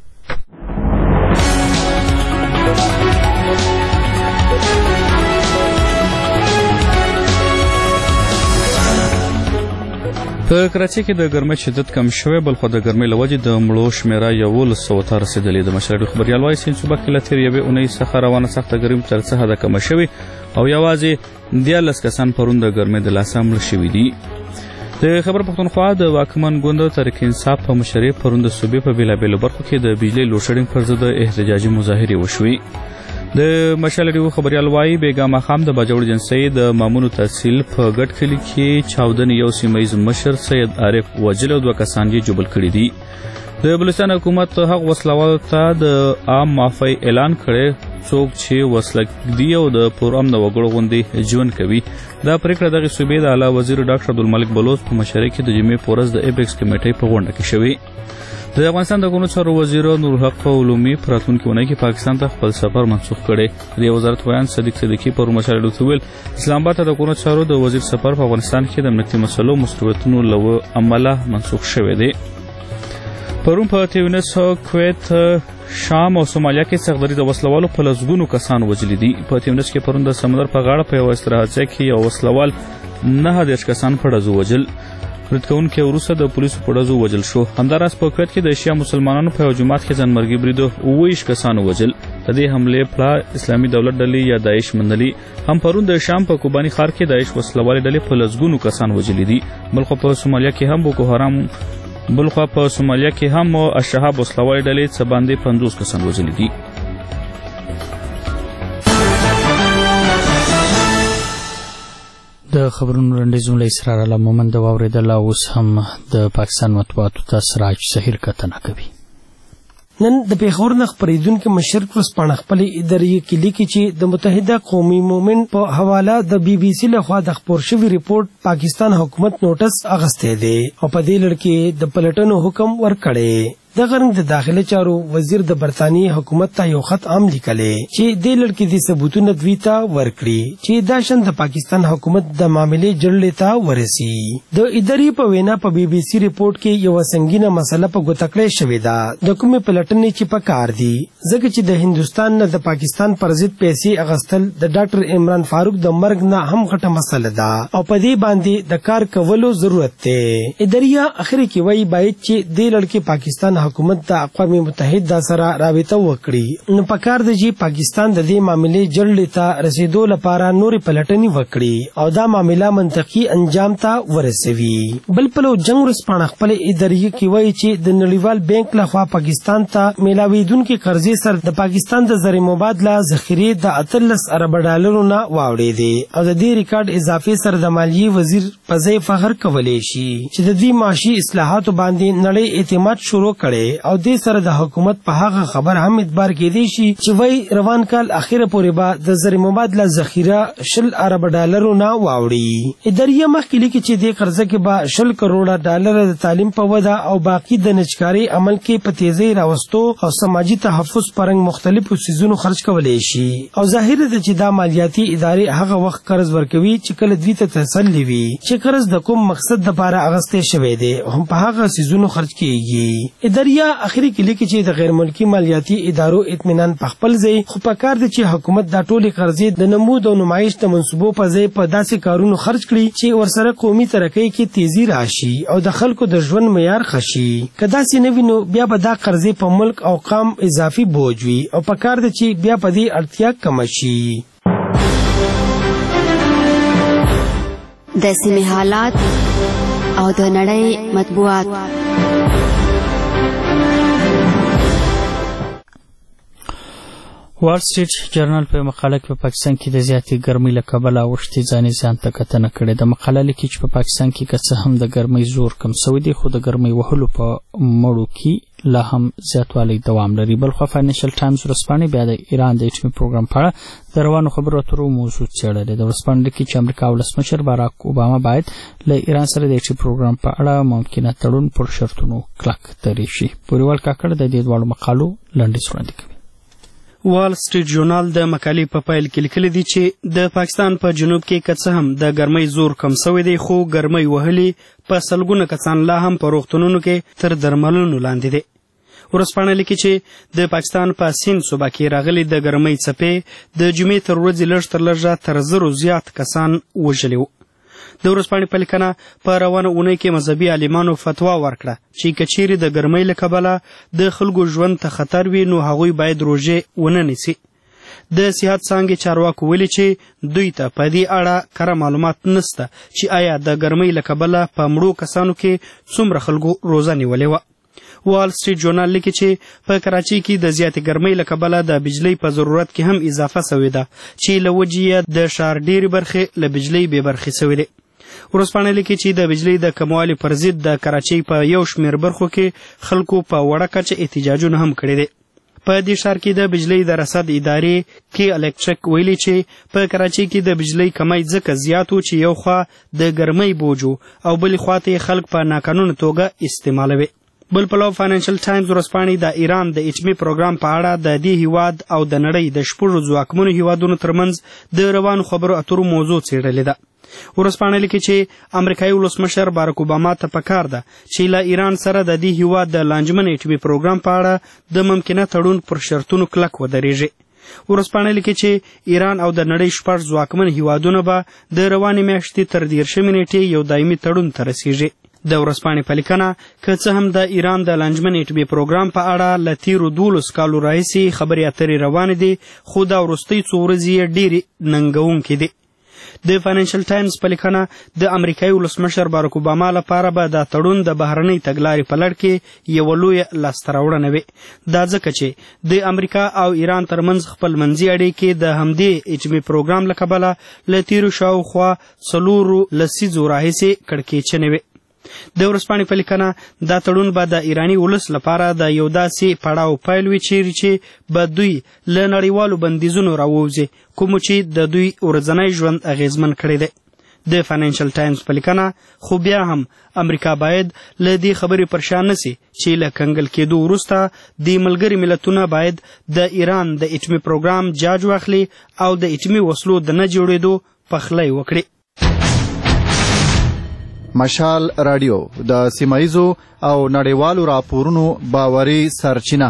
[SPEAKER 7] په کراچۍ کې د ګرمۍ شدت کم شوی، بلخو د ګرمۍ له وجې د مړو شمېره 1100 ته رسېدلې. د مشال راډیو خبریال وایي سیند صوبه کې له تېرې یوې اونۍ څخه روانه سخته ګرمي تر څه حده کمه شوې او یوازې 13 کسان پرون د ګرمۍ د لاسه مړه شوي دي. د خیبر پښتونخوا د واکمن ګوند تحریک انصاف په مشرۍ پرون د صوبې په بېلابېلو برخو کې د بجلۍ لوډ شیډینګ پر ضد احتجاجي مظاهرې وشوې. د مشال راډیو خبریال وایي بیګا ماښام د باجوړ ایجنسۍ د مامونو تحصیل په ګډ کلي کې چاودنې یو سیمه ییز مشر سید عارف وجل او 2 کسان یې ژوبل کړي دي. د بلوچستان حکومت هغه وسلوالو ته د عام معافۍ اعلان کړی څوک چې وسله ږدي او د پرامن وګړو غوندې ژوند کوي. دا پریکړه دغه صوبې د اعلی وزیر ډاکټر عبدالملک بلوچ په مشرۍ کې د جمعې په ورځ د ایپکس کمیټې په غونډه کې شوې. د افغانستان د قانوني چارو وزیر نورالحق علومي په راتلونکې اونۍ کې پاکستان ته خپل سفر منسوخ کړی. د وزارت ویان صدیق صدیقي پر مشال راډیو ته ویل اسلام آباد ته د قانوني چارو د وزیر سفر په افغانستان کې د امنیتي مسلو مستویتونو له امله منسوخ شوی دی. پرون په تیونس، کویت، شام او سومالیا کې څغدري د وسلوالو په لسګونو کسان وژلي دي. په تیونس کې پرون د سمندر په غاړه په یو استراحت ځای کې یو وسلوال 9 کسان په ډزو وژل. برید کوونکی وروسته د پولیسو په ډزو وژل شو. همداراز په کویت کې د شیعه مسلمانانو په یو جومات کې ځانمرګي بریدو 29 کسانو وژل. د دې حملې پړه اسلامي دولت ډلې یا داعش منلي. هم پرون د شام په کوباني ښار کې داعش وسلوالې ډلې په لسګونو کسان وژلي دي. بلخو په سومالیا کې هم بوکو حرام الشهاب وسلوالې ډلې څه باندې 50 کسان وژلي دي.
[SPEAKER 5] د خبرونو لنډیزونه له اسرار الله مومند واورېدل. اوس هم د پاکستان مطبوعاتو ته سراج ظهیر کتنه کوي.
[SPEAKER 10] نن د پیښور نه خپرېدونکي مشر ورځپاڼه خپلې ادارې کې لیکي چې د متحده قومي مومنټ په حواله د BBC لخوا د خپور شوي ریپورت پاکستان حکومت نوټس اخیستی دی او په دې لړ کې د پلټنو حکم ورکړی. دغه رنګ د داخله چارو وزیر د برطانیې حکومت ته یو خط عام لیکلی چې دې لړ کې د ثبوتونه دوی ته ورکړي چې دا شان د پاکستان حکومت د معاملې جړلې ته ورسي. د ادارې په وینا په BBC ریپورت کې یو سنگینه مسله په ګوته کړې شوې ده د کومې پلټنې چې په کار دي، ځکه چې د هندوستان نه د پاکستان پر ضد پیسې اغستل د ډاکټر عمران فاروق د مرګ نه هم غټه مسله ده او په دې باندې د کار کولو ضرورت دی. ادارې اخر کې وایي باید چې دې لړ کې پاکستان حکومت د اقوام متحده سره رابطه وکړي. نو پکار دی چې پاکستان د دې معاملې جړلې ته رسیدو لپاره نورې پلټنې وکړي او دا معامله منطقي انجام ته ورسوي. بل پلو جنگ ورځپاڼه خپل ادارې کې وایي چې د نړیوال بانک لخوا پاکستان ته میلاویدونکي قرضې سره د پاکستان د زر مبادله ذخیرې د 18 ارب ډالرو نه واوړېدې او د دې ریکارډ اضافي سره د مالیې وزیر په ځای فخر کولی شي چې د دې معاشي اصلاحاتو باندې نړۍ اعتماد شروع کړي او دې سره د حکومت په هغه خبر هم اعتبار کېدی شي چې وای روان کال اخیره پورې به د زر مبادله ذخیره 10 ارب ډالرو نه واوړي. ادارې مخکې لیکي چې دې قرضه کې به 10 کروڑه ډالر د تعلیم په وده او باقی د نجکاري عمل کې په تیزی راوستو او سماجی تحفظ پرنګ مختلفو سيزونو خرج کولای شي او ظاهر ده چې دا مالیاتي ادارې هغه وخت قرض ورکوي چې کله دوی ته تسلی وي چې قرض د کوم مقصد لپاره اغستې شوی دی هم په هغه سيزونو خرج کیږي. نظریه اخري کې لیکي چې د غیر ملکی مالیاتي ادارو اطمینان په خپل ځای خو په کار دي چې حکومت دا ټولې قرضې د نمود او نمایش د منصوبو په ځای په داسې کارونو خرج کړي چې ورسره قومي ترقۍ کې تیزی راشي او د خلکو د ژوند معیار ښه شي. که داسې نه وي نو بیا به دا قرضې په ملک او قام اضافي بوج وي او په کار ده چې بیا په دې اړتیا کمه شي.
[SPEAKER 8] د سیمې حالات او د نړۍ مطبوعات.
[SPEAKER 5] وال سټریټ جرنال په مقاله کې په پاکستان کې د زیاتې ګرمۍ له کبله اوښتې ځانې ځان ته کتنه کړې. د مقاله لیکي چې په پاکستان کې که څه هم د ګرمۍ زور کم سوی دی خو د ګرمۍ وهلو په مړو کې لا هم زیاتوالی دوام لري. بلخوا فاینانشل ټایمز ورځپاڼې بیا د ایران د اټومي پروګرام په اړه د روانو خبرو اترو موضوع څېړلې ده. ورځپاڼې لیکي چې امریکا ولسمشر باراک اوباما باید له ایران سره د اټومي پروګرام په اړه ممکنه تړون پر شرطونو کلک دریږ شي. پوریوال کاکړ د دې دواړو مقالو لنډیز وړاندې کوي.
[SPEAKER 1] وال سټریټ ژورنال د مقالې په پیل کې لیکلي دي چې د پاکستان په جنوب کې که څه هم د ګرمۍ زور کم سوی دی خو ګرمۍ وهلې په سلګونه کسان لا هم په روغتونونو کې تر درملنو لاندې دي. ورځپاڼه لیکي چې د پاکستان په سیند صوبه کې راغلي د ګرمۍ څپې د جمعې تر ورځې لږ تر لږه تر 1000 زیات کسان وژلي وو. د ورځپاڼې په لیکنه په روانه اونۍ کې مذهبي عالمانو فتوا ورکړه چې که چیرې د ګرمۍ له کبله د خلکو ژوند ته خطر وي نو هغوی باید روژې ونه نیسي. د صحت څانګې چارواکو ویلي چې دوی ته په دې اړه کره معلومات نشته چې آیا د ګرمۍ له کبله په مړو کسانو کې څومره خلکو روژه نیولې وه. وال سټریټ ژورنال لیکي چې په کراچۍ کې د زیاتې ګرمۍ له کبله د بجلۍ په ضرورت کې هم اضافه سوې ده چې له وجې د ښار ډېرې برخې له بجلۍ بې برخې سوې دي. ورځپاڼه لیکي چې د بجلۍ د کموالي پر ضد د کراچۍ په یو شمېر برخو کې خلکو په وړه کچه احتجاجونه هم کړي دي. په دې ښار کې د بجلۍ د رصد ادارې کې الکټریک ویلي چې په کراچۍ کې د بجلۍ کمی ځکه زیات و چې یو خوا د ګرمۍ بوج او بلې خوا ته خلک په ناقانونه توګه استعمالوي. بل پلو فاینانشل ټایمز ورځپاڼې د ایران د اټومي پروګرام په اړه د دې هیواد او د نړۍ د شپږو ځواکمنو هیوادونو ترمنځ د روانو خبرو اترو موضوع څېړلې ده. ورځپاڼه لیکي چې امریکایي ولسمشر باراک اوباما ته پکار ده چې له ایران سره د دې هیواد د لانجمن اټومي پروګرام په اړه د ممکنه تړون پر شرطونو کلک ودرېږي. ورځپاڼه لیکي چې ایران او د نړۍ 6 ځواکمن هیوادونه به د روانې میاشتې تر 13 نیټې یو دایمي تړون ته رسیږي. د ورځپاڼې په لیکنه که څه هم د ایران د لانجمن اټومي پروګرام په اړه له تیرو 12 کالو راهیسې خبرې اترې روانې دي خو دا وروستۍ څو ورځې یې ډېرې ننګونکې دي. د فاینانشل ټایمز په لیکنه د امریکایي ولسمشر باراک اوباما لپاره به دا تړون د بهرنۍ تګلارې په لړ کې یوه لویه لاسته راوړنه وي. دا ځکه چې د امریکا او ایران ترمنځ خپلمنځي اړیکې د همدې اټومي پروګرام له کبله له تیرو شاوخوا 4 لسیزو راهیسې کړکېچنې وي. د ورځپاڼې په لیکنه دا تړون به د ایراني ولس لپاره د یو داسې پړاو پیل وي چیرې چې به دوی له نړیوالو بندیزونو راووځي کومو چې د دوی ورځنی ژوند اغیزمن کړی دی. د فاینانشل ټایمز په لیکنه خو بیا هم امریکا باید له دې خبرې پر شا نسي چې له کنګل کېدو وروسته د ملګري ملتونه باید د ایران د اټومي پروګرام جاج واخلي او د اټومي وسلو د نه جوړېدو پخلی وکړي.
[SPEAKER 9] مشال رادیو د سیمایزو او نړیوالو راپورونو باوري سرچینه.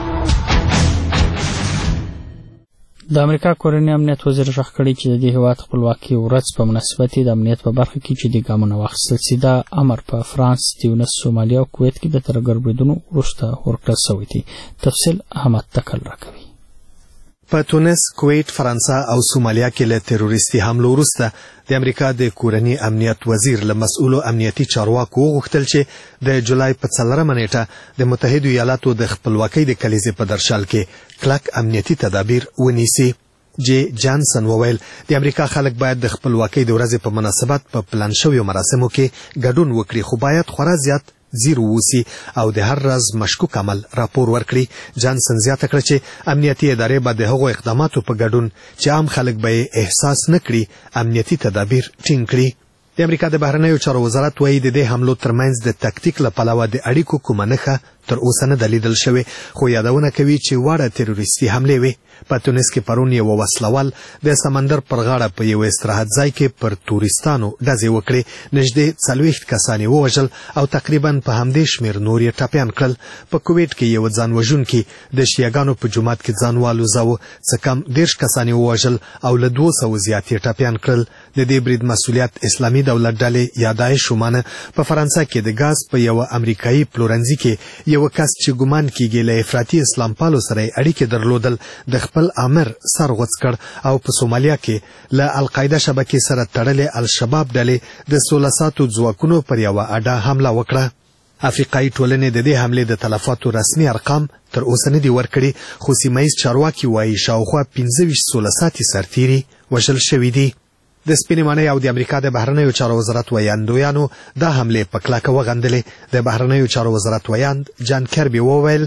[SPEAKER 5] د امریکا کورنۍ امنیت وزیر ږغ کړی چې د دې هیواد خپلواکۍ ورځ په مناسبت د امنیت په برخه کې جدي ګامونه واخیستل سي. دا امر په فرانس، تیونس، سومالیا او کویت کې د ترهګر بریدونو وروسته ورکړل سوی دی. تفصیل احمد تکل راکوي.
[SPEAKER 11] په تونس، کویت، فرانسه او سومالیا کې له تروریستي حملو وروسته د امریکا د کورنۍ امنیت وزیر له مسؤلو امنیتي چارواکو وغوښتل چې د جولای په 4 نیټه د متحدو ایالاتو د خپلواکۍ د کلیزې په درشل کې کلک امنیتي تدابیر ونیسي. جی جانسن وویل د امریکا خلک باید د خپلواکۍ د ورځې په مناسبت په پلان شویو مراسمو کې ګډون وکړي خو باید خورا زیات زیرو ووسی او د هر راز مشکوک عمل راپور ورکړي. جانسن زیاته کړه چې امنیتي ادارې به د هغو اقداماتو په ګډون چې عام خلک به احساس نه کړي امنیتي تدابیر ټینګ کړي. د امریکا د بهرنیو چارو وزارت وایي د دې حملو ترمنځ د تکتیک له پلوه د اړیکو کومه نښه تر اوسه نه لیدل شوی، خو یادونه کوي چې واړه تروریستي حملې وې. په تونس کې پرون یو وسلوال د سمندر پر غاړه په یو استراحت ځای کې پر تورستانو ډزې وکړې. نږدې 40 کسان یې ووژل او تقریبا په همدې شمېر نور یې ټپیان کړل. په کویټ کې یو ځان وژونکي د شیعاګانو په جومات کې ځان والوځاوه، څه کم 10 کسان یې ووژل او له 200 زیات یې ټپیان کړل. د دې برید مسؤلیت اسلامي دولت ډلې یا داعش ومانه. په فرانسه کې د ګاز په یو امریکایي پلورنځي کې یو کس چې ګمان کیږي له افراطي اسلام پالو سره اړیکې درلودل د خپل امر سر غوڅ کړ. او په سومالیا کې له القاعده شبکې سره تړلې الشباب ډلې د 16 ساعتو ځواکونو پر یو اډه حمله وکړه. افریقایي ټولنې د دې حملې د تلفاتو رسمي ارقام تر اوسه نه دي ورکړي، خو سیمه ییز چارواکي وایي شاوخوا 15 16 ساعتي سرتیري وژل شوي دي. د سپینې ماڼۍ او د امریکا د بهرنیو چارو وزارت ویاندویانو دا حملې په کلکه وغندلې. د بهرنیو چارو وزارت ویاند جان کربي وویل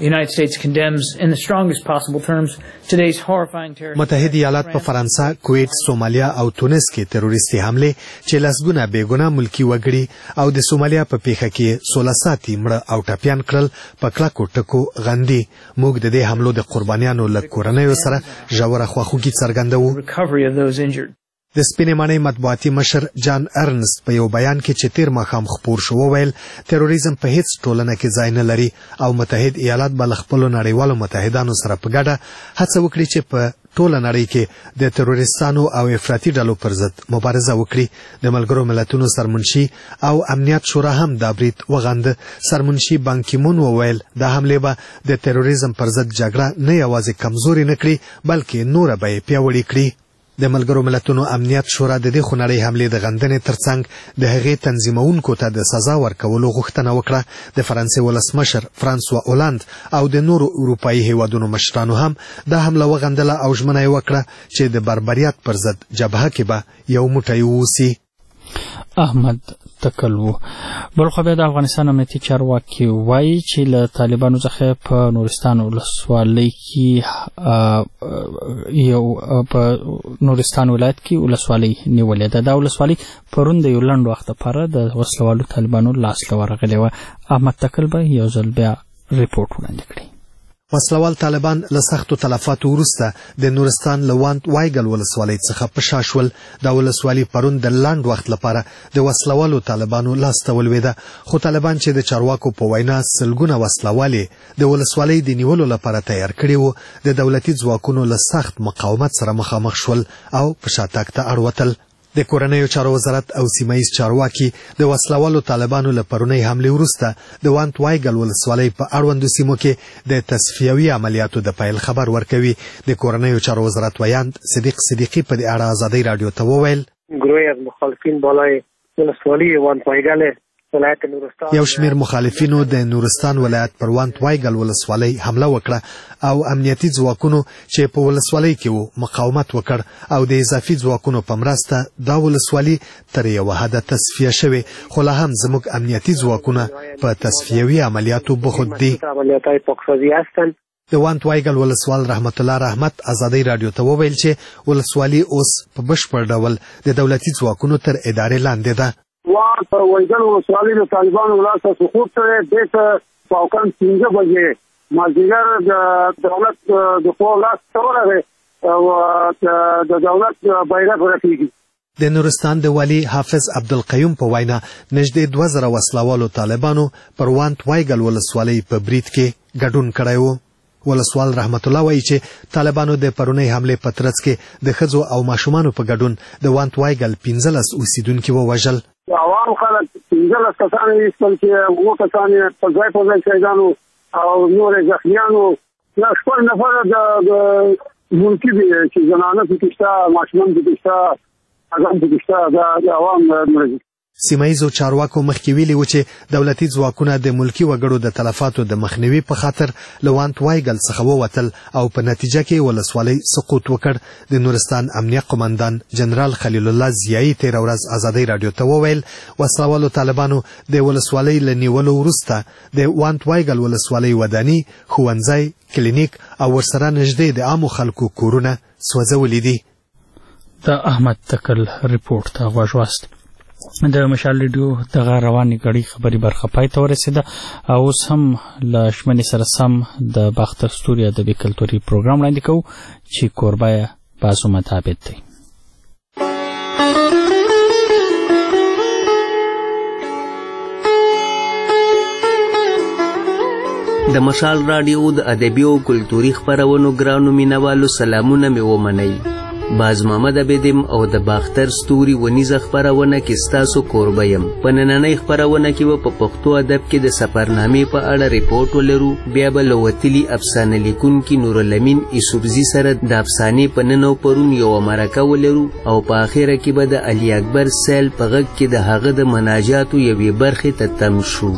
[SPEAKER 11] متحده ایالات په فرانسه، کویټ، سومالیا او تونس کې تروریستي حملې چې لسګونه بېګناه ملکي وګړي او د سومالیا په پیښه کې 16 ساعتي مړه او ټپیان کړل په کلکو ټکو غندي. موږ د دې حملو د قربانیانو له کورنیو سره ژوره خواخوږي څرګندوو. د سپینې ماڼۍ مطبوعاتي مشر جان ارنست په یو بیان کې چې تیر ماښام خپور شو وویل تروریزم په هیڅ ټولنه کې ځای نه لري او متحد ایالات به له خپلو نړیوالو متحدانو سره په ګډه هڅه وکړي چې په ټوله نړۍ کې د تروریستانو او افراطي ډلو پر ضد مبارزه وکړي. د ملګرو ملتونو سرمنشي او امنیت شورا هم دا برید وغنده. سرمنشي بان کی مون وویل دا حملې به د تروریزم پر ضد جګړه نه یوازې کمزوري نه کړي بلکې نوره به یې پیاوړې کړي. د ملګرو ملتونو امنیت شورا د دې خونړۍ حملې د غندنې ترڅنګ د هغې تنظیمونکو ته د سزا ورکولو غوښتنه وکړه. د فرانسې ولسمشر فرانسوا اولند او د نورو اروپایي هیوادونو مشرانو هم دا حمله وغندله او ژمنه یې وکړه چې د بربریت پر ضد جبهه کې به یو موټی واوسي.
[SPEAKER 5] احمد تکلو. بل خو بیا د افغانستان امنیتي چارواکي وایي چې له طالبانو څخه په نورستان ولسوالۍ کې یو په نورستان ولایت کې ولسوالۍ نیولې ده. دا ولسوالۍ پرون د یو لنډ وخت لپاره د وسلوالو طالبانو لاس ته ورغلې وه. احمد تکل به یو ځل بیا ریپورټ وړاندې کړي.
[SPEAKER 11] وسلوال طالبان له سختو تلفاتو وروسته د نورستان له وانت وایګل ولسوالۍ څخه په شا شول. دا ولسوالي پرون د لنډ وخت لپاره د وسلوالو طالبانو لاسته ولوېده، خو طالبان چې د چارواکو په وینا سلګونه وسلوال د ولسوالۍ د نیولو لپاره تیار کړي وو، د دولتي ځواکونو له سخت مقاومت سره مخامخ شول او په شاتګ ته اړوتل. د کورنیو چارو وزارت او سیمه ییز چارواکي د وسلوالو طالبانو له پرونۍ حملې وروسته د وانت وایګل ولسوالۍ په اړوندو سیمو کې د تصفیوي عملیاتو د پیل خبر ورکوي. د کورنیو چارو وزارت ویاند صدیق صدیقي په دې اړه ازادۍ راډیو ته وویل
[SPEAKER 2] گروهی از مخالفین بالای ولسوالی وانت وایګل
[SPEAKER 11] یو شمیر مخالفینو د نورستان ولایت پر وانت وایګل ولسوالۍ حمله وکړه او امنیتي ځواکونو چې په ولسوالۍ کې وو مقاومت وکړ او د اضافي ځواکونو په مرسته دا ولسوالي تر یوه حده تصفیه شوې، خو لا هم زموږ امنیتي ځواکونه په تصفیوي عملیاتو بوخت دي. د وانت وایګل ولسوال رحمت الله رحمت ازادۍ راډیو ته وویل چې ولسوالي اوس په بشپړ ډول د دولتي ځواکونو تر ادارې لاندې ده.
[SPEAKER 21] وانت وایګل ولسوالي د طالبانو لاسته سقوط سره د پاوکان 15 بجې مازدیګر د دولت د خپل لاس ته ورغی او د دولت بیرغ ورکیږي.
[SPEAKER 11] د نورستان د والی حافظ عبدالقیوم په وینا نږدې 2000 وسلوالو طالبانو پر وانت وایګل ولسوالۍ په برید کې ګډون کړی و. ولسوال رحمت الله وایي چې طالبانو د پرونۍ حملې په ترڅ کې د ښځو او ماشومانو په ګډون د وانت وایګل 15 اوسیدونکي ووژل.
[SPEAKER 21] عوام خلک 15 کسان یې ایستل چې 9 کسان یې په ځای شهیدانو او نور زخمیانو، شپږ نفر د ملکي دي چې زنانه پکې شته، ماشومان پکې شته، اذان پکې شته، د عوام مرګ.
[SPEAKER 11] سیمه ییزو چارواکو مخکې ویلي و چې دولتي ځواکونه د ملکي وګړو د تلفاتو د مخنیوي په خاطر له وانت وایګل څخه ووتل او په نتیجه کې ولسوالۍ سقوط وکړ. د نورستان امنیه قماندان جنرال خلیل الله ضیایی تېره ورځ ازادۍ راډیو ته وویل وسلوالو طالبانو د ولسوالۍ له نیولو وروسته د وانت وایګل ولسوالۍ وداني، ښوونځی، کلینیک او ورسره نږدې د عامو خلکو کورونه سوځولي دي.
[SPEAKER 5] د احمد تکل ریپورټ ته غوږ واست. د مشال ریډیو دغه روانې غړي خبري برخه پای ته ورسېده او اوس هم له شمنې سره سم د باختر ستوري ادبي کلتوري پروګرام وړاندې کوو چې کوربه یې بازو مطابق دی.
[SPEAKER 4] د مشال راډیو د ادبي او کلتوري خپرونو ګرانو مینوالو سلامونه مې ومنئ. باز محمد عبیدم او د باختر ستوري ونیزه خپرونه کې ستاسو کوربه یم. په نننۍ خپرونه کې به په پښتو ادب کې د سفرنامې په اړه ریپورټ ولرو. بیا به له وتلي افسانه لیکونکي نورالامین ایسوفزي سره د افسانې په نن او پرون یوه مرکه ولرو او په اخره کې به د علي اکبر سیل په غږ کې د هغه د مناجاتو یوې برخې ته تم شو.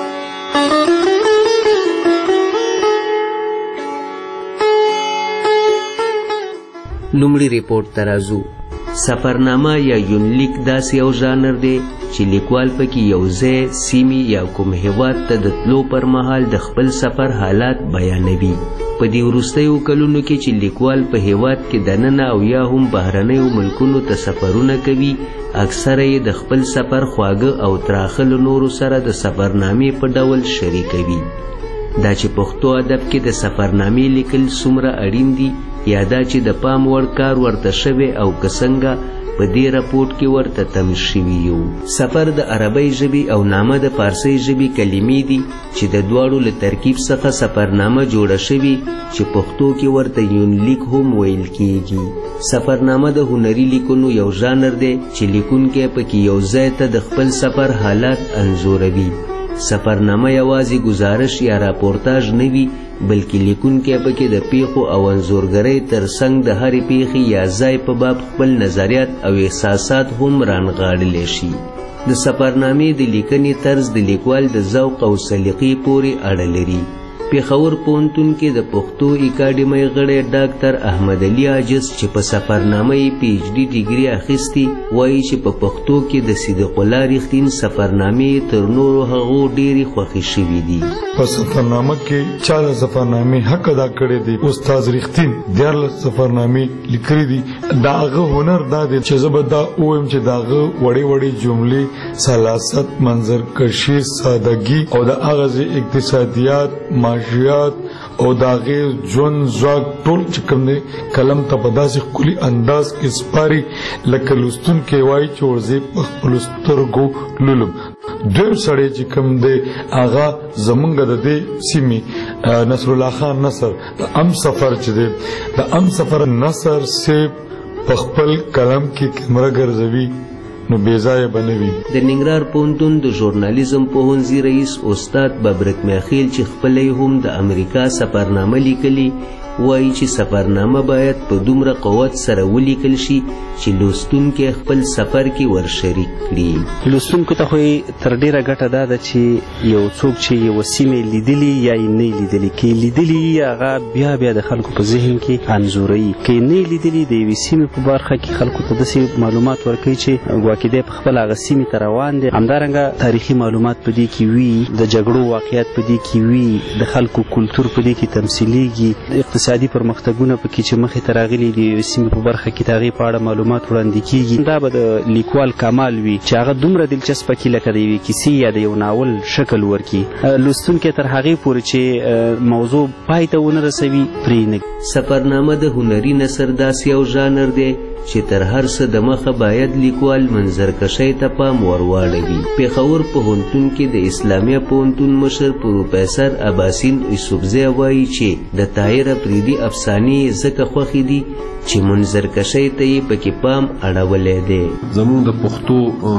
[SPEAKER 4] لومړی ریپورټ ته راځو. سفرنامه یا یونلیک داسې یو ژانر دی چې لیکوال پکې یو ځای، سیمې یا کوم هیواد ته د تلو پر مهال د خپل سفر حالات بیانوي. په دې وروستیو کلونو کې چې لیکوال په هیواد کې دننه او یا هم بهرنیو ملکونو ته سفرونه کوي، اکثره یې د خپل سفر خواږه او تراخه له نورو سره د سفرنامې په ډول شریکوي. دا چې پښتو ادب کې د سفرنامې لیکل څومره اړین دي یا دا چې د پام وړ کار ورته شوی او که څنګه په دې راپورټ کې ورته تم شوي یو. سفر د عربۍ ژبې او نامه د فارسۍ ژبې کلمې دي چې د دواړو له ترکیب څخه سفرنامه جوړه شوي چې پښتو کې ورته یونلیک هم ویل کیږي. سفرنامه د هنري لیکونو یو ژانر دی چې لیکونکی پکې یو ځای ته د خپل سفر حالات انځوروي. سفرنامه یوازې گزارش یا راپورتاژ نه وي، بلکې لیکونکی پکې د پیښو او انځورګرۍ ترڅنګ د هرې پیښې یا ځای په باب خپل نظریات او احساسات هم رانغاړلی شي. د سفرنامې د لیکنې طرز د لیکوال د ذوق او سلیقې پورې اړه لري. پېښور پوهنتون کې د پښتو اکاډمۍ غړی ډاکټر احمد علي عاجز چې په سفرنامه یې پی ایچ ډي ډیګري اخیستې، وایي چې په پښتو کې د صدیق الله رښتین سفرنامې تر نورو هغو ډېرې خوښې شوي دي.
[SPEAKER 12] په سفرنامه کې چا د سفرنامې حق ادا کړی دی. استاد رښتین 14 سفرنامې لیکلي دي. د هغه هنر دا دی چې زه به دا ووایم چې د هغه وړې وړې جملې، سلاست، منظرکشي، سادګي او د هغه اقتصادیات، معاشیات او د هغې ژوند ځواک ټول چې کوم دی قلم ته په داسې ښکلي انداز کې سپاري لکه لوستونکی وایي چې ورځې په خپلو سترګو لولم. دویم سړی چې کوم دی هغه زمونږ د دې سیمې نصرالله خان نصر د ام سفر چې دی د ام سفر نصر صاحب په خپل قلم کې کیمره ګرځوي نو بیځایه بنوي.
[SPEAKER 4] د ننګرهار پوهنتون د ژورنالیزم پوهنځي رئیس استاد ببرک میخیل چې خپله هم د امریکا سفرنامه لیکلي، وایي چې سفرنامه باید په دومره قوت سره ولیکل شي چې لوستونکی خپل سفر کې ورشریک کړي.
[SPEAKER 13] لوستونکو ته خو تر ډیره ګټه دا ده چې یو څوک چې یوه سیمې لیدلي یا یې نه لیدلي، که یې لیدلي هغه بیا د خلکو په ذهن کې انځوروي، که یې نه لیدلي د یوې سیمې په برخه کې خلکو ته داسې معلومات ورکوي چې ګواکې دی په خپل هغه سیمې ته روان دی. همدارنګه تاریخي معلومات په دې کې وي، د جګړو واقعیت په دې کې وي، د خلکو کلتور په دې کې تمثیلیږي، اقتصادي پرمختګونه پکې چې مخې ته راغلي دي سیمې په برخه کې د هغې په اړه معلومات وړاندې کیږي. دا به د لیکوال کمال وي چې هغه دومره دلچسپه کړي لکه د یوې کیسې یا د یو ناول شکل ورکړي، لوستونکی تر هغې پورې چې موضوع پای ته ونه رسوي پرېنږدي.
[SPEAKER 4] سفرنامه د هنري نثر داسې یو ژانر دی چې تر هر څه د مخه باید لیکوال منظرکشۍ ته پام ورواړوي. پېښور پوهنتون کې د اسلامیه پوهنتون مشر پروفیسر عباسین یوسفزی وایي چې د طاهر افریدي افسانې ځکه خوښې دي چې منظرکشۍ ته یې پکې پام اړولی دی.
[SPEAKER 24] زموږ د پښتو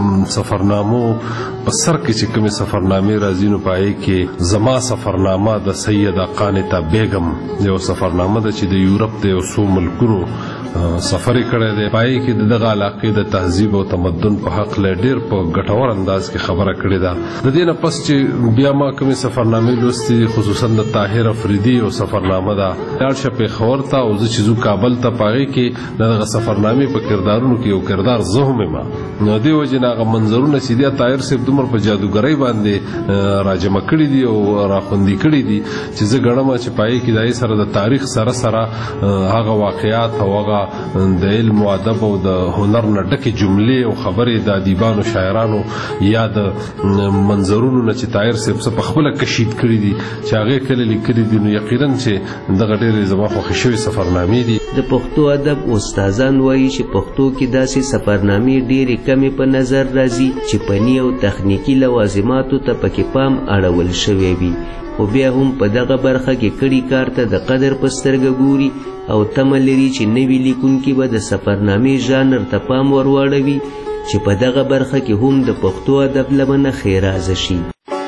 [SPEAKER 24] سفرنامو په سر کې چې کومې سفرنامې راځي نو په هغې کې زما سفرنامه د سیده قانطه بیګم یو سفرنامه ده چې د یورپ د یو څو ملکونو سفر کړی دی. پای کې دغه علاقې د تهذیب او تمدن په حق له ډېر په ګټور انداز کې خبره کړې ده. د دې نه پس چې بیا ما کومې سفرنامې لوستې دي خصوصا د طاهر افریدي یو سفرنامه ده، لاړ شه پېښور ته او زه چې ځو کابل ته، په هغې کې دغه سفرنامې په کردارونو کې یو کردار زه هم یم نو دی وجه هغه منظرونه سیده طاهر صاحب دومره په جادوګرۍ باندې راجمع کړي دي او راخوندي کړي دي چې زه ګڼم چې پای کې دای سره د تاریخ سره سره هغه واقعیات او هغه د علم او ادب او د هنر نه ډکه جملې او خبرې د ادیبانو شاعرانو یا د منظرونو نه چې طاهر صاحب په خپل کشید کړي دي چې هغه کله لیکلي دي، نو یقینا چې دغه ډېر زما خوښ شوی سفرنامې دي.
[SPEAKER 4] د پښتو ادب استادان وایي چې پښتو کې داسې سفرنامې ډېرې کمې په نظر راځي چې فني او تخنیکي لوازماتو ته پکې پام اړول شوی وي، خو بیا هم په دغه برخه کې کړي کار ته د قدر په سترګه ګوري او تمه لري چې نوي لیکونکي به د سفرنامې ژانر ته پام ورواړوي چې په دغه برخه کې هم د پښتو ادب لمنه ښېرازه شي.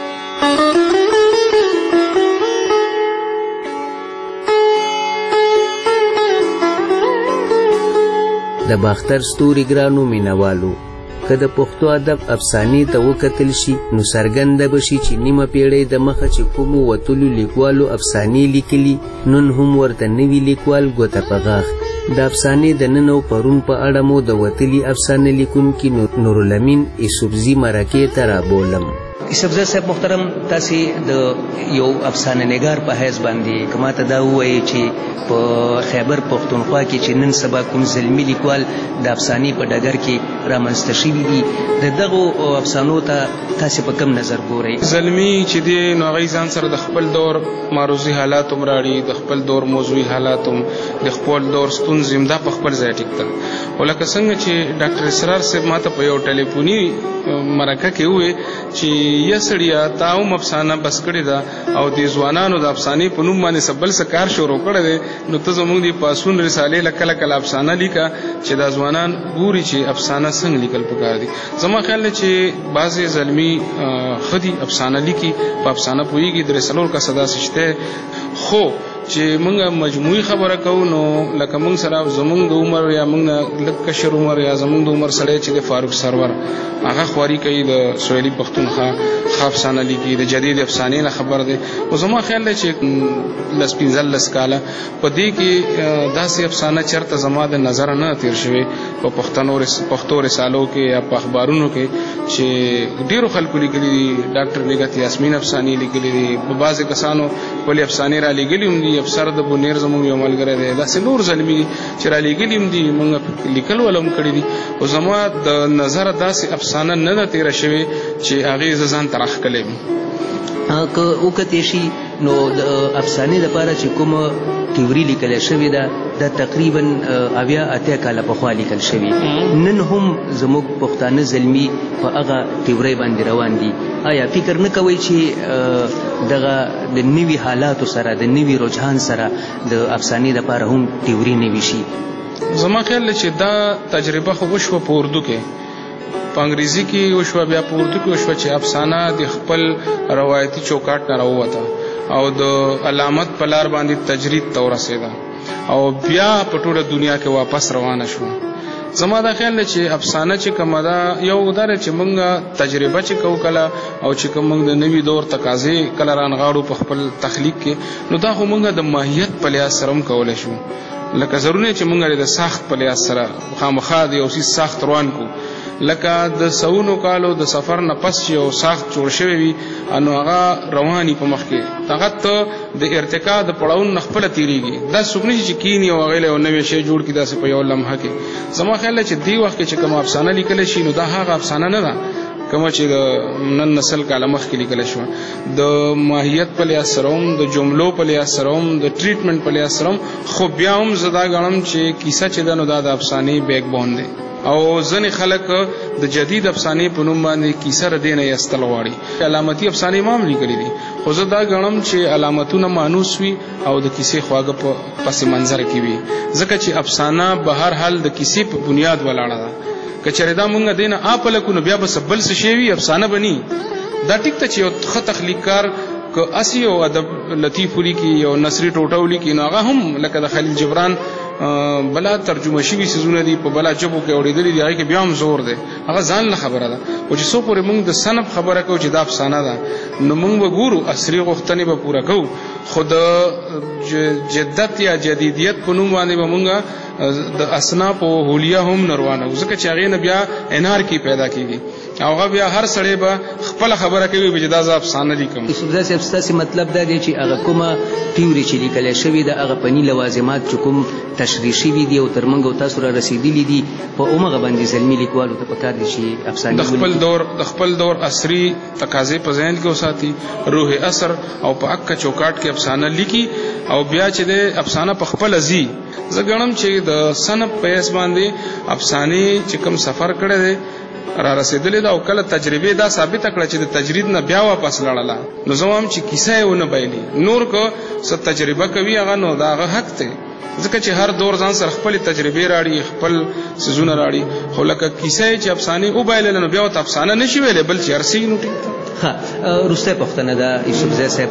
[SPEAKER 4] د باختر ستوري ګرانو مینوالو، که د پښتو ادب افسانې ته وکتل شي نو څرګنده به شي چې نیمه پیړۍ د مخه چې کومو وتلو لیکوالو افسانې لیکلي، نن هم ورته نوي لیکوال ګوته په غاښ. د افسانې د نن او پرون په اړه مو د وتلي افسانه لیکونکي نورالامین یوسفزي مرکې ته رابولم.
[SPEAKER 3] یوسفزي صاحب محترم، تاسې د یو افسانه نګار په حیث باندې که ماته دا ووایي چې په خیبر پښتونخوا کې چې نن سبا کوم زلمي لیکوال د افسانې په ډګر کې رامنځته شوي دي، د دغو افسانو ته تاسې په کم نظر ګورئ؟
[SPEAKER 6] زلمي چې دی نو هغوی ځان سره د خپل دور معروضي حالات هم راړي، د خپل دور موضوعي حالات هم، د خپل دور ستونزې هم، دا په خپل ځای ټیک ده. خو لکه څنګه چې ډاکټر اسرار صاحب ماته په یو ټلیفوني مرکه کې وویل چې یا سړیا تا هم افسانه بس کړې ده او د ځوانانو د افسانې په نوم باندې څه بل څه کار شروع کړی دی، نو ته زموږ د پاسون رسالې له کله کله افسانه لیکه چې دا ځوانان ګوري چې افسانه څنګه لیکل پکار دي. زما خیال دی چې بعضې زلمي ښه دي افسانه لیکي، په افسانه پوهېږي، درې څلور کسه داسې شته، خو چې موږ مجموعي خبره کوو نو لکه موږ سره زموږ د عمر یا موږ نه لږ کشر عمر یا زموږ د عمر سړی چې د فاروق سرور هغه خواري کوي د سویلي پښتونخوا ښه افسانه لیکي، د جدید افسانې نه خبر دی. خو زما خیال دی چې لس پنځلس کاله په دې کې داسې افسانه چېرته زما د نظره نه تېر شوې په پښتو رسالو کې یا په اخبارونو کې چې ډېرو خلکو لیکلي دي. ډاکټر نګهت یاسمین افسانې لیکلي دي، په بعضې کسانو خپلې افسانې را لیږلي هم دي. افسر د بونیر زموږ یو ملګری دی، داسې نور زلمي دي چې را لیږلي هم دي، موږ لیکل والا هم کړي دي. خو زما د نظره داسې افسانه نه ده تېره شوې چې هغې زه ځان ته راښکلی یم.
[SPEAKER 3] که وکتې شي نو د افسانې دپاره چې کومه تیوري لیکل شوې ده دا تقریبا 80 کاله پخوا لیکل شوي، نن هم زموږ پښتانه زلمي په هغه تیورۍ باندې روان دي. آیا فکر نه کوئ چې دغه د نوي حالاتو سره د نوي رجحان سره د افسانې دپاره هم تیوري نوي شي؟
[SPEAKER 6] زما خیال دی چې دا تجربه خو وشوه په اردو کې، په انګریزي کې وشوه، بیا په اردو کې وشوه چې افسانه د خپل روایتي چوکاټ نه راووته او د علامت په لار باندې تجرید ته ورسېده او بیا په ټوله دنیا کې واپس روانه شوه. زما دا خیال دی چې افسانه چې کومه ده یو دا چې موږ تجربه چې کوو کله او چې کوم موږ د نوي دور تقاضې کله رانغاړو په خپل تخلیق کې، نو دا خو موږ د ماهیت په لحاظ سره هم کولی شو. لکه ضروري چې موږ د ساخت په لحاظ سره خامخا د یو څیز ساخت روان کو، لکه د سونو کالو د سفر نه پس چې یو ساخت جوړ شوی وي نو هغه رواني په مخ کې، هغه ته د ارتقا د پړاوونو نه خپله تېرېږي. دا څوک نه چې کیني او هغې له یو نوی شی جوړ کړي داسې په یو لمحه کې. زما خیال دی چې دې وخت کې چې کومه افسانه لیکلی شي نو دا هغه افسانه نه ده کومه چې د نن نسل کاله مخکې لیکلی شوه. د ماهیت په لحاظ سره هم، د جملو په لحاظ سره هم، د ټریټمنټ په لحاظ سره هم، خو بیا هم زه دا ګڼم چې کیسه چې ده نو دا د افسانې بیک بون دی او ځینې خلک د جدید افسانې په نوم باندې کیسه د دې نه ایستل غواړي. علامتي افسانې ما هم لیکلي دي، خو زه دا ګڼم چې علامتونه مانوس وي او د کیسې خواږه په پس منظر کې وي، ځکه چې افسانه به هر حال د کیسې په بنیاد ولاړه ده. که چېرې دا مونږ دې نه آپله کړو نو بیا به څه بل څه شی وي، افسانه به ني. دا ټیک ته چې یو ښه تخلیقکار که اسی یو ادب لطیف ولیکي، یو نثري ټوټه ولیکي، نو هغه هم لکه د خلیل جبران بلا ترجمه شوي څیزونه دي په بلا ژبو کې اورېدلي دي، هغې کې بیا هم زور دی، هغه ځان له خبره ده. خو چې څو پورې موږ د صنف خبره کوو چې دا افسانه ده نو موږ به ګورو عصري غوښتنې به پوره کوو، خو د جدت یا جدیدیت په نوم باندې به مونږ د اصناف او هولیه هم روانه ځکه چې هغې نه بیا انارکي پیدا کېږي او هغه بیا هر سړی به خپله خبره کوي چې دا زه افسانه لیکم.
[SPEAKER 3] یوسفزای صاحب ستاسې مطلب دا دی چې هغه کومه تیوري چې لیکلی شوې ده هغه فني لوازمات چې کوم تشریح شوي دي او تر موږ او تاسو را رسېدلي دي په همغه باندې زلمي لیکوالو ته پکار دي چې افسانې
[SPEAKER 6] د خپل دور عصري تقاضې په ذهن کې وساتي، روح اثر او په اکه چوکاټ کې افسانه لیکي او بیا چې د افسانه په خپل ازي زه ګڼم چې د صنف په اساس باندې افسانې چې کوم سفر کړی دی را رسیدلې ده او کله تجربه دا ثابت کړه چې د تجرید نه بیا واپس لاړله نو زموږ چې کیسه یې ونه بایلي نور کو څه تجربه کوي هغه نو دا هغه حق دی ځکه چې هر دور ځان سره خپل تجربه راړي خپل سيزونه راړي خو لکه کیسه چې افسانه او بایلل نو بیا ته افسانه نشي ویلې بل چې ارسي نو
[SPEAKER 3] ها روسته پښتنه دا یوسفزای صاحب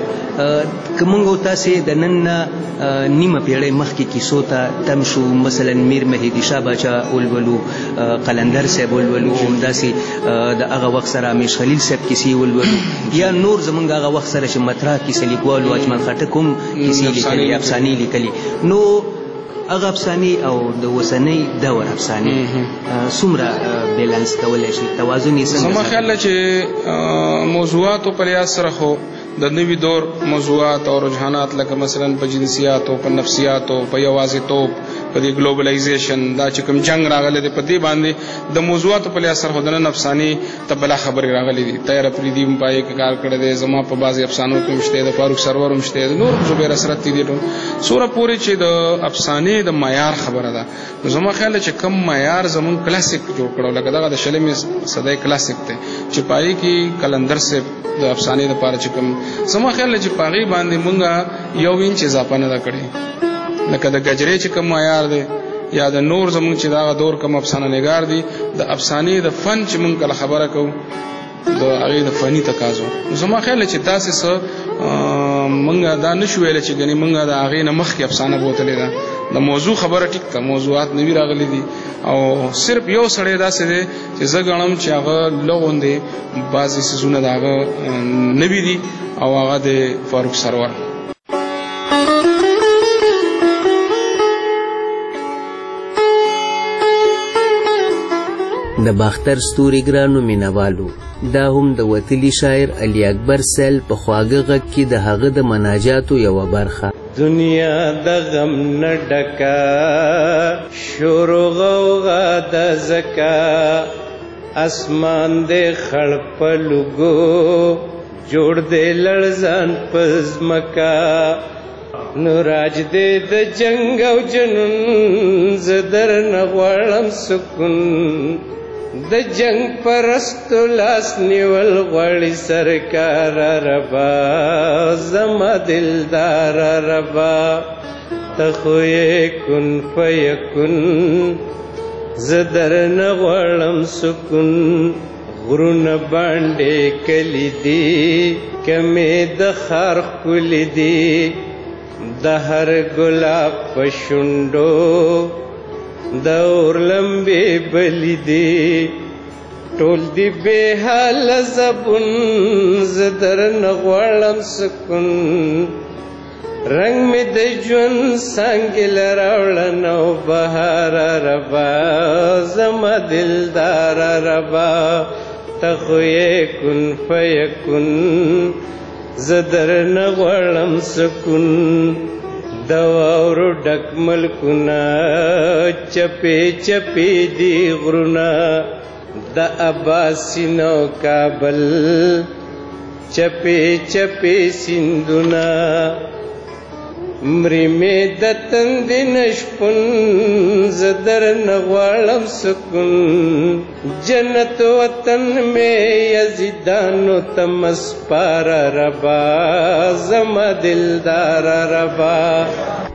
[SPEAKER 3] کومو تاسو د نن نیمه پیړۍ مخکې کیسو ته تم شو مثلا میر مهدی شاه باچا ولولو قلندر صاحب ولولو همداسې د هغه وخت سره امیش خلیل صاحب کیسې ولولو یا نور زمونږ هغه وخت سره چې مطرح کیسې لیکوالو اجمل خټک هم کیسې لیکلي افسانې لیکلي نو هغه افسانې او د اوسنۍ دور افسانې څومره بیلانس کولی شي توازن یې څنګه
[SPEAKER 6] زما خیال چې موضوعاتو په لحاظ سره خو د نوي دور موضوعات او رجحانات لکه مثلا په جنسیاتو په نفسیاتو په یوازیتوب په دې ګلوبلایزیشن دا چې کوم جنگ راغلی دی په دې باندې د موضوعاتو په لحاظ سره خو د نن افسانې ته بلا خبرې راغلي دي طاهر افریدي هم پای کې کار کړی دی زما په بعضې افسانو کې هم شته د فاروق سرور هم شته د نور زبیر اسرت دي ټول سوره پورې چې د افسانې د معیار خبره ده نو زما خیال چې کم معیار زمون کلاسیک جوړ کړو لکه دغه د شلمې صدای کلاسیک دی چې پای کې قلندر صاحب د افسانې لپاره چې کوم زما خیال چې پاغي باندې مونږه یو انچ اضافه نه کړی لکه د گجری چې کوم معیار دی یا د نور زمونږ چې دا دور کوم افسانه نگار دي د افسانې د فن چې مونږ کله خبره کوو د هغې د فني تقاضو زما خیال چې داسې څه مونږ دا نشو ویلی چې ګنې مونږ د هغې نه مخکې افسانه بوتلې ده د موضوع خبره ټیک ده موضوعات نوي راغلي دي او صرف یو سړی داسې دی چې زه ګڼم چې هغه لغوندې بعضې څیزونه د هغه نوي دي او هغه د فاروق سرور
[SPEAKER 4] د باختر ستوري ګرانو مینوالو دا هم د وتلي شاعر علي اکبر سیل په خواږه غږ کې د هغه د مناجاتو یوه برخه
[SPEAKER 14] دنیا د غم نه ډکه شور غوغا د زکا اسمان د خړ په لوګو جوړ دې لړزان په ځمکه نو راج دې د جنګ او جنون زه درنه غواړم سکون د جنگ پرستو لاس نیول غواړي سرکار ربا زما دلدار ربا ته خو یې کن فیکن زه درنه غواړم سکون غرونه باندې کلی دي کمې د خار ښکلي دي د هر ګلاب په شونډو د اور لمبې بلې دي ټول دي بې حاله زبون زه درنه غواړم سکون رنګ مې د ژوند څانګې له راوړه نو بهاره ربا زما دلداره ربا ته خو یې کن فیکن زه درنه غواړم سکون د واورو ډک ملکونه چپې چپې دي غرونه د عباسین او کابل چپې چپې سیندونه مري مې د تندې نشپون زه درنه غواړم سکون جنت وطن مې یزیدانو ته مسپاره ربا زما دلداره ربا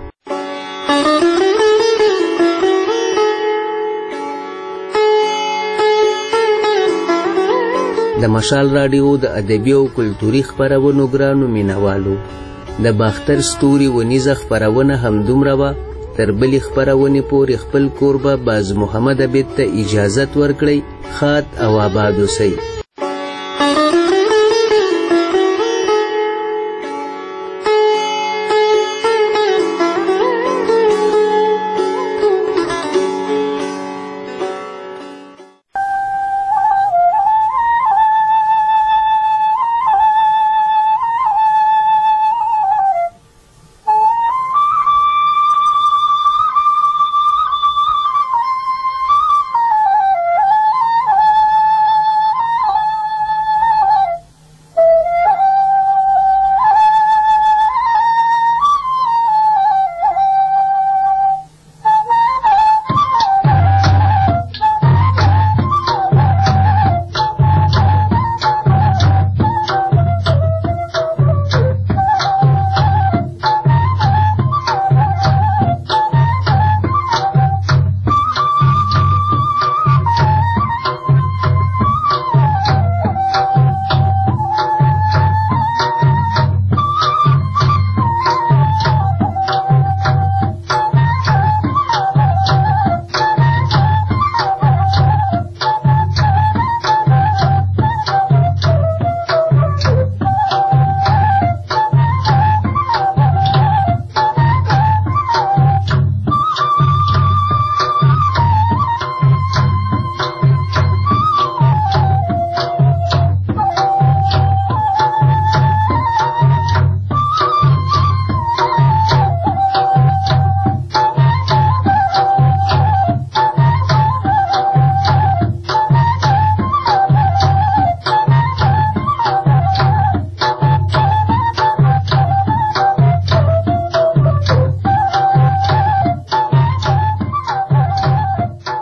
[SPEAKER 4] د مشال راډیو د ادبي او کلتوري خپرونو ګرانو مینوالو د باختر ستوري ونیزه خپرونه همدومره وه تر بلې خپرونې پورې خپل کوربه باز محمد عبید ته اجازت ورکړئ ښاد او آباد اوسئ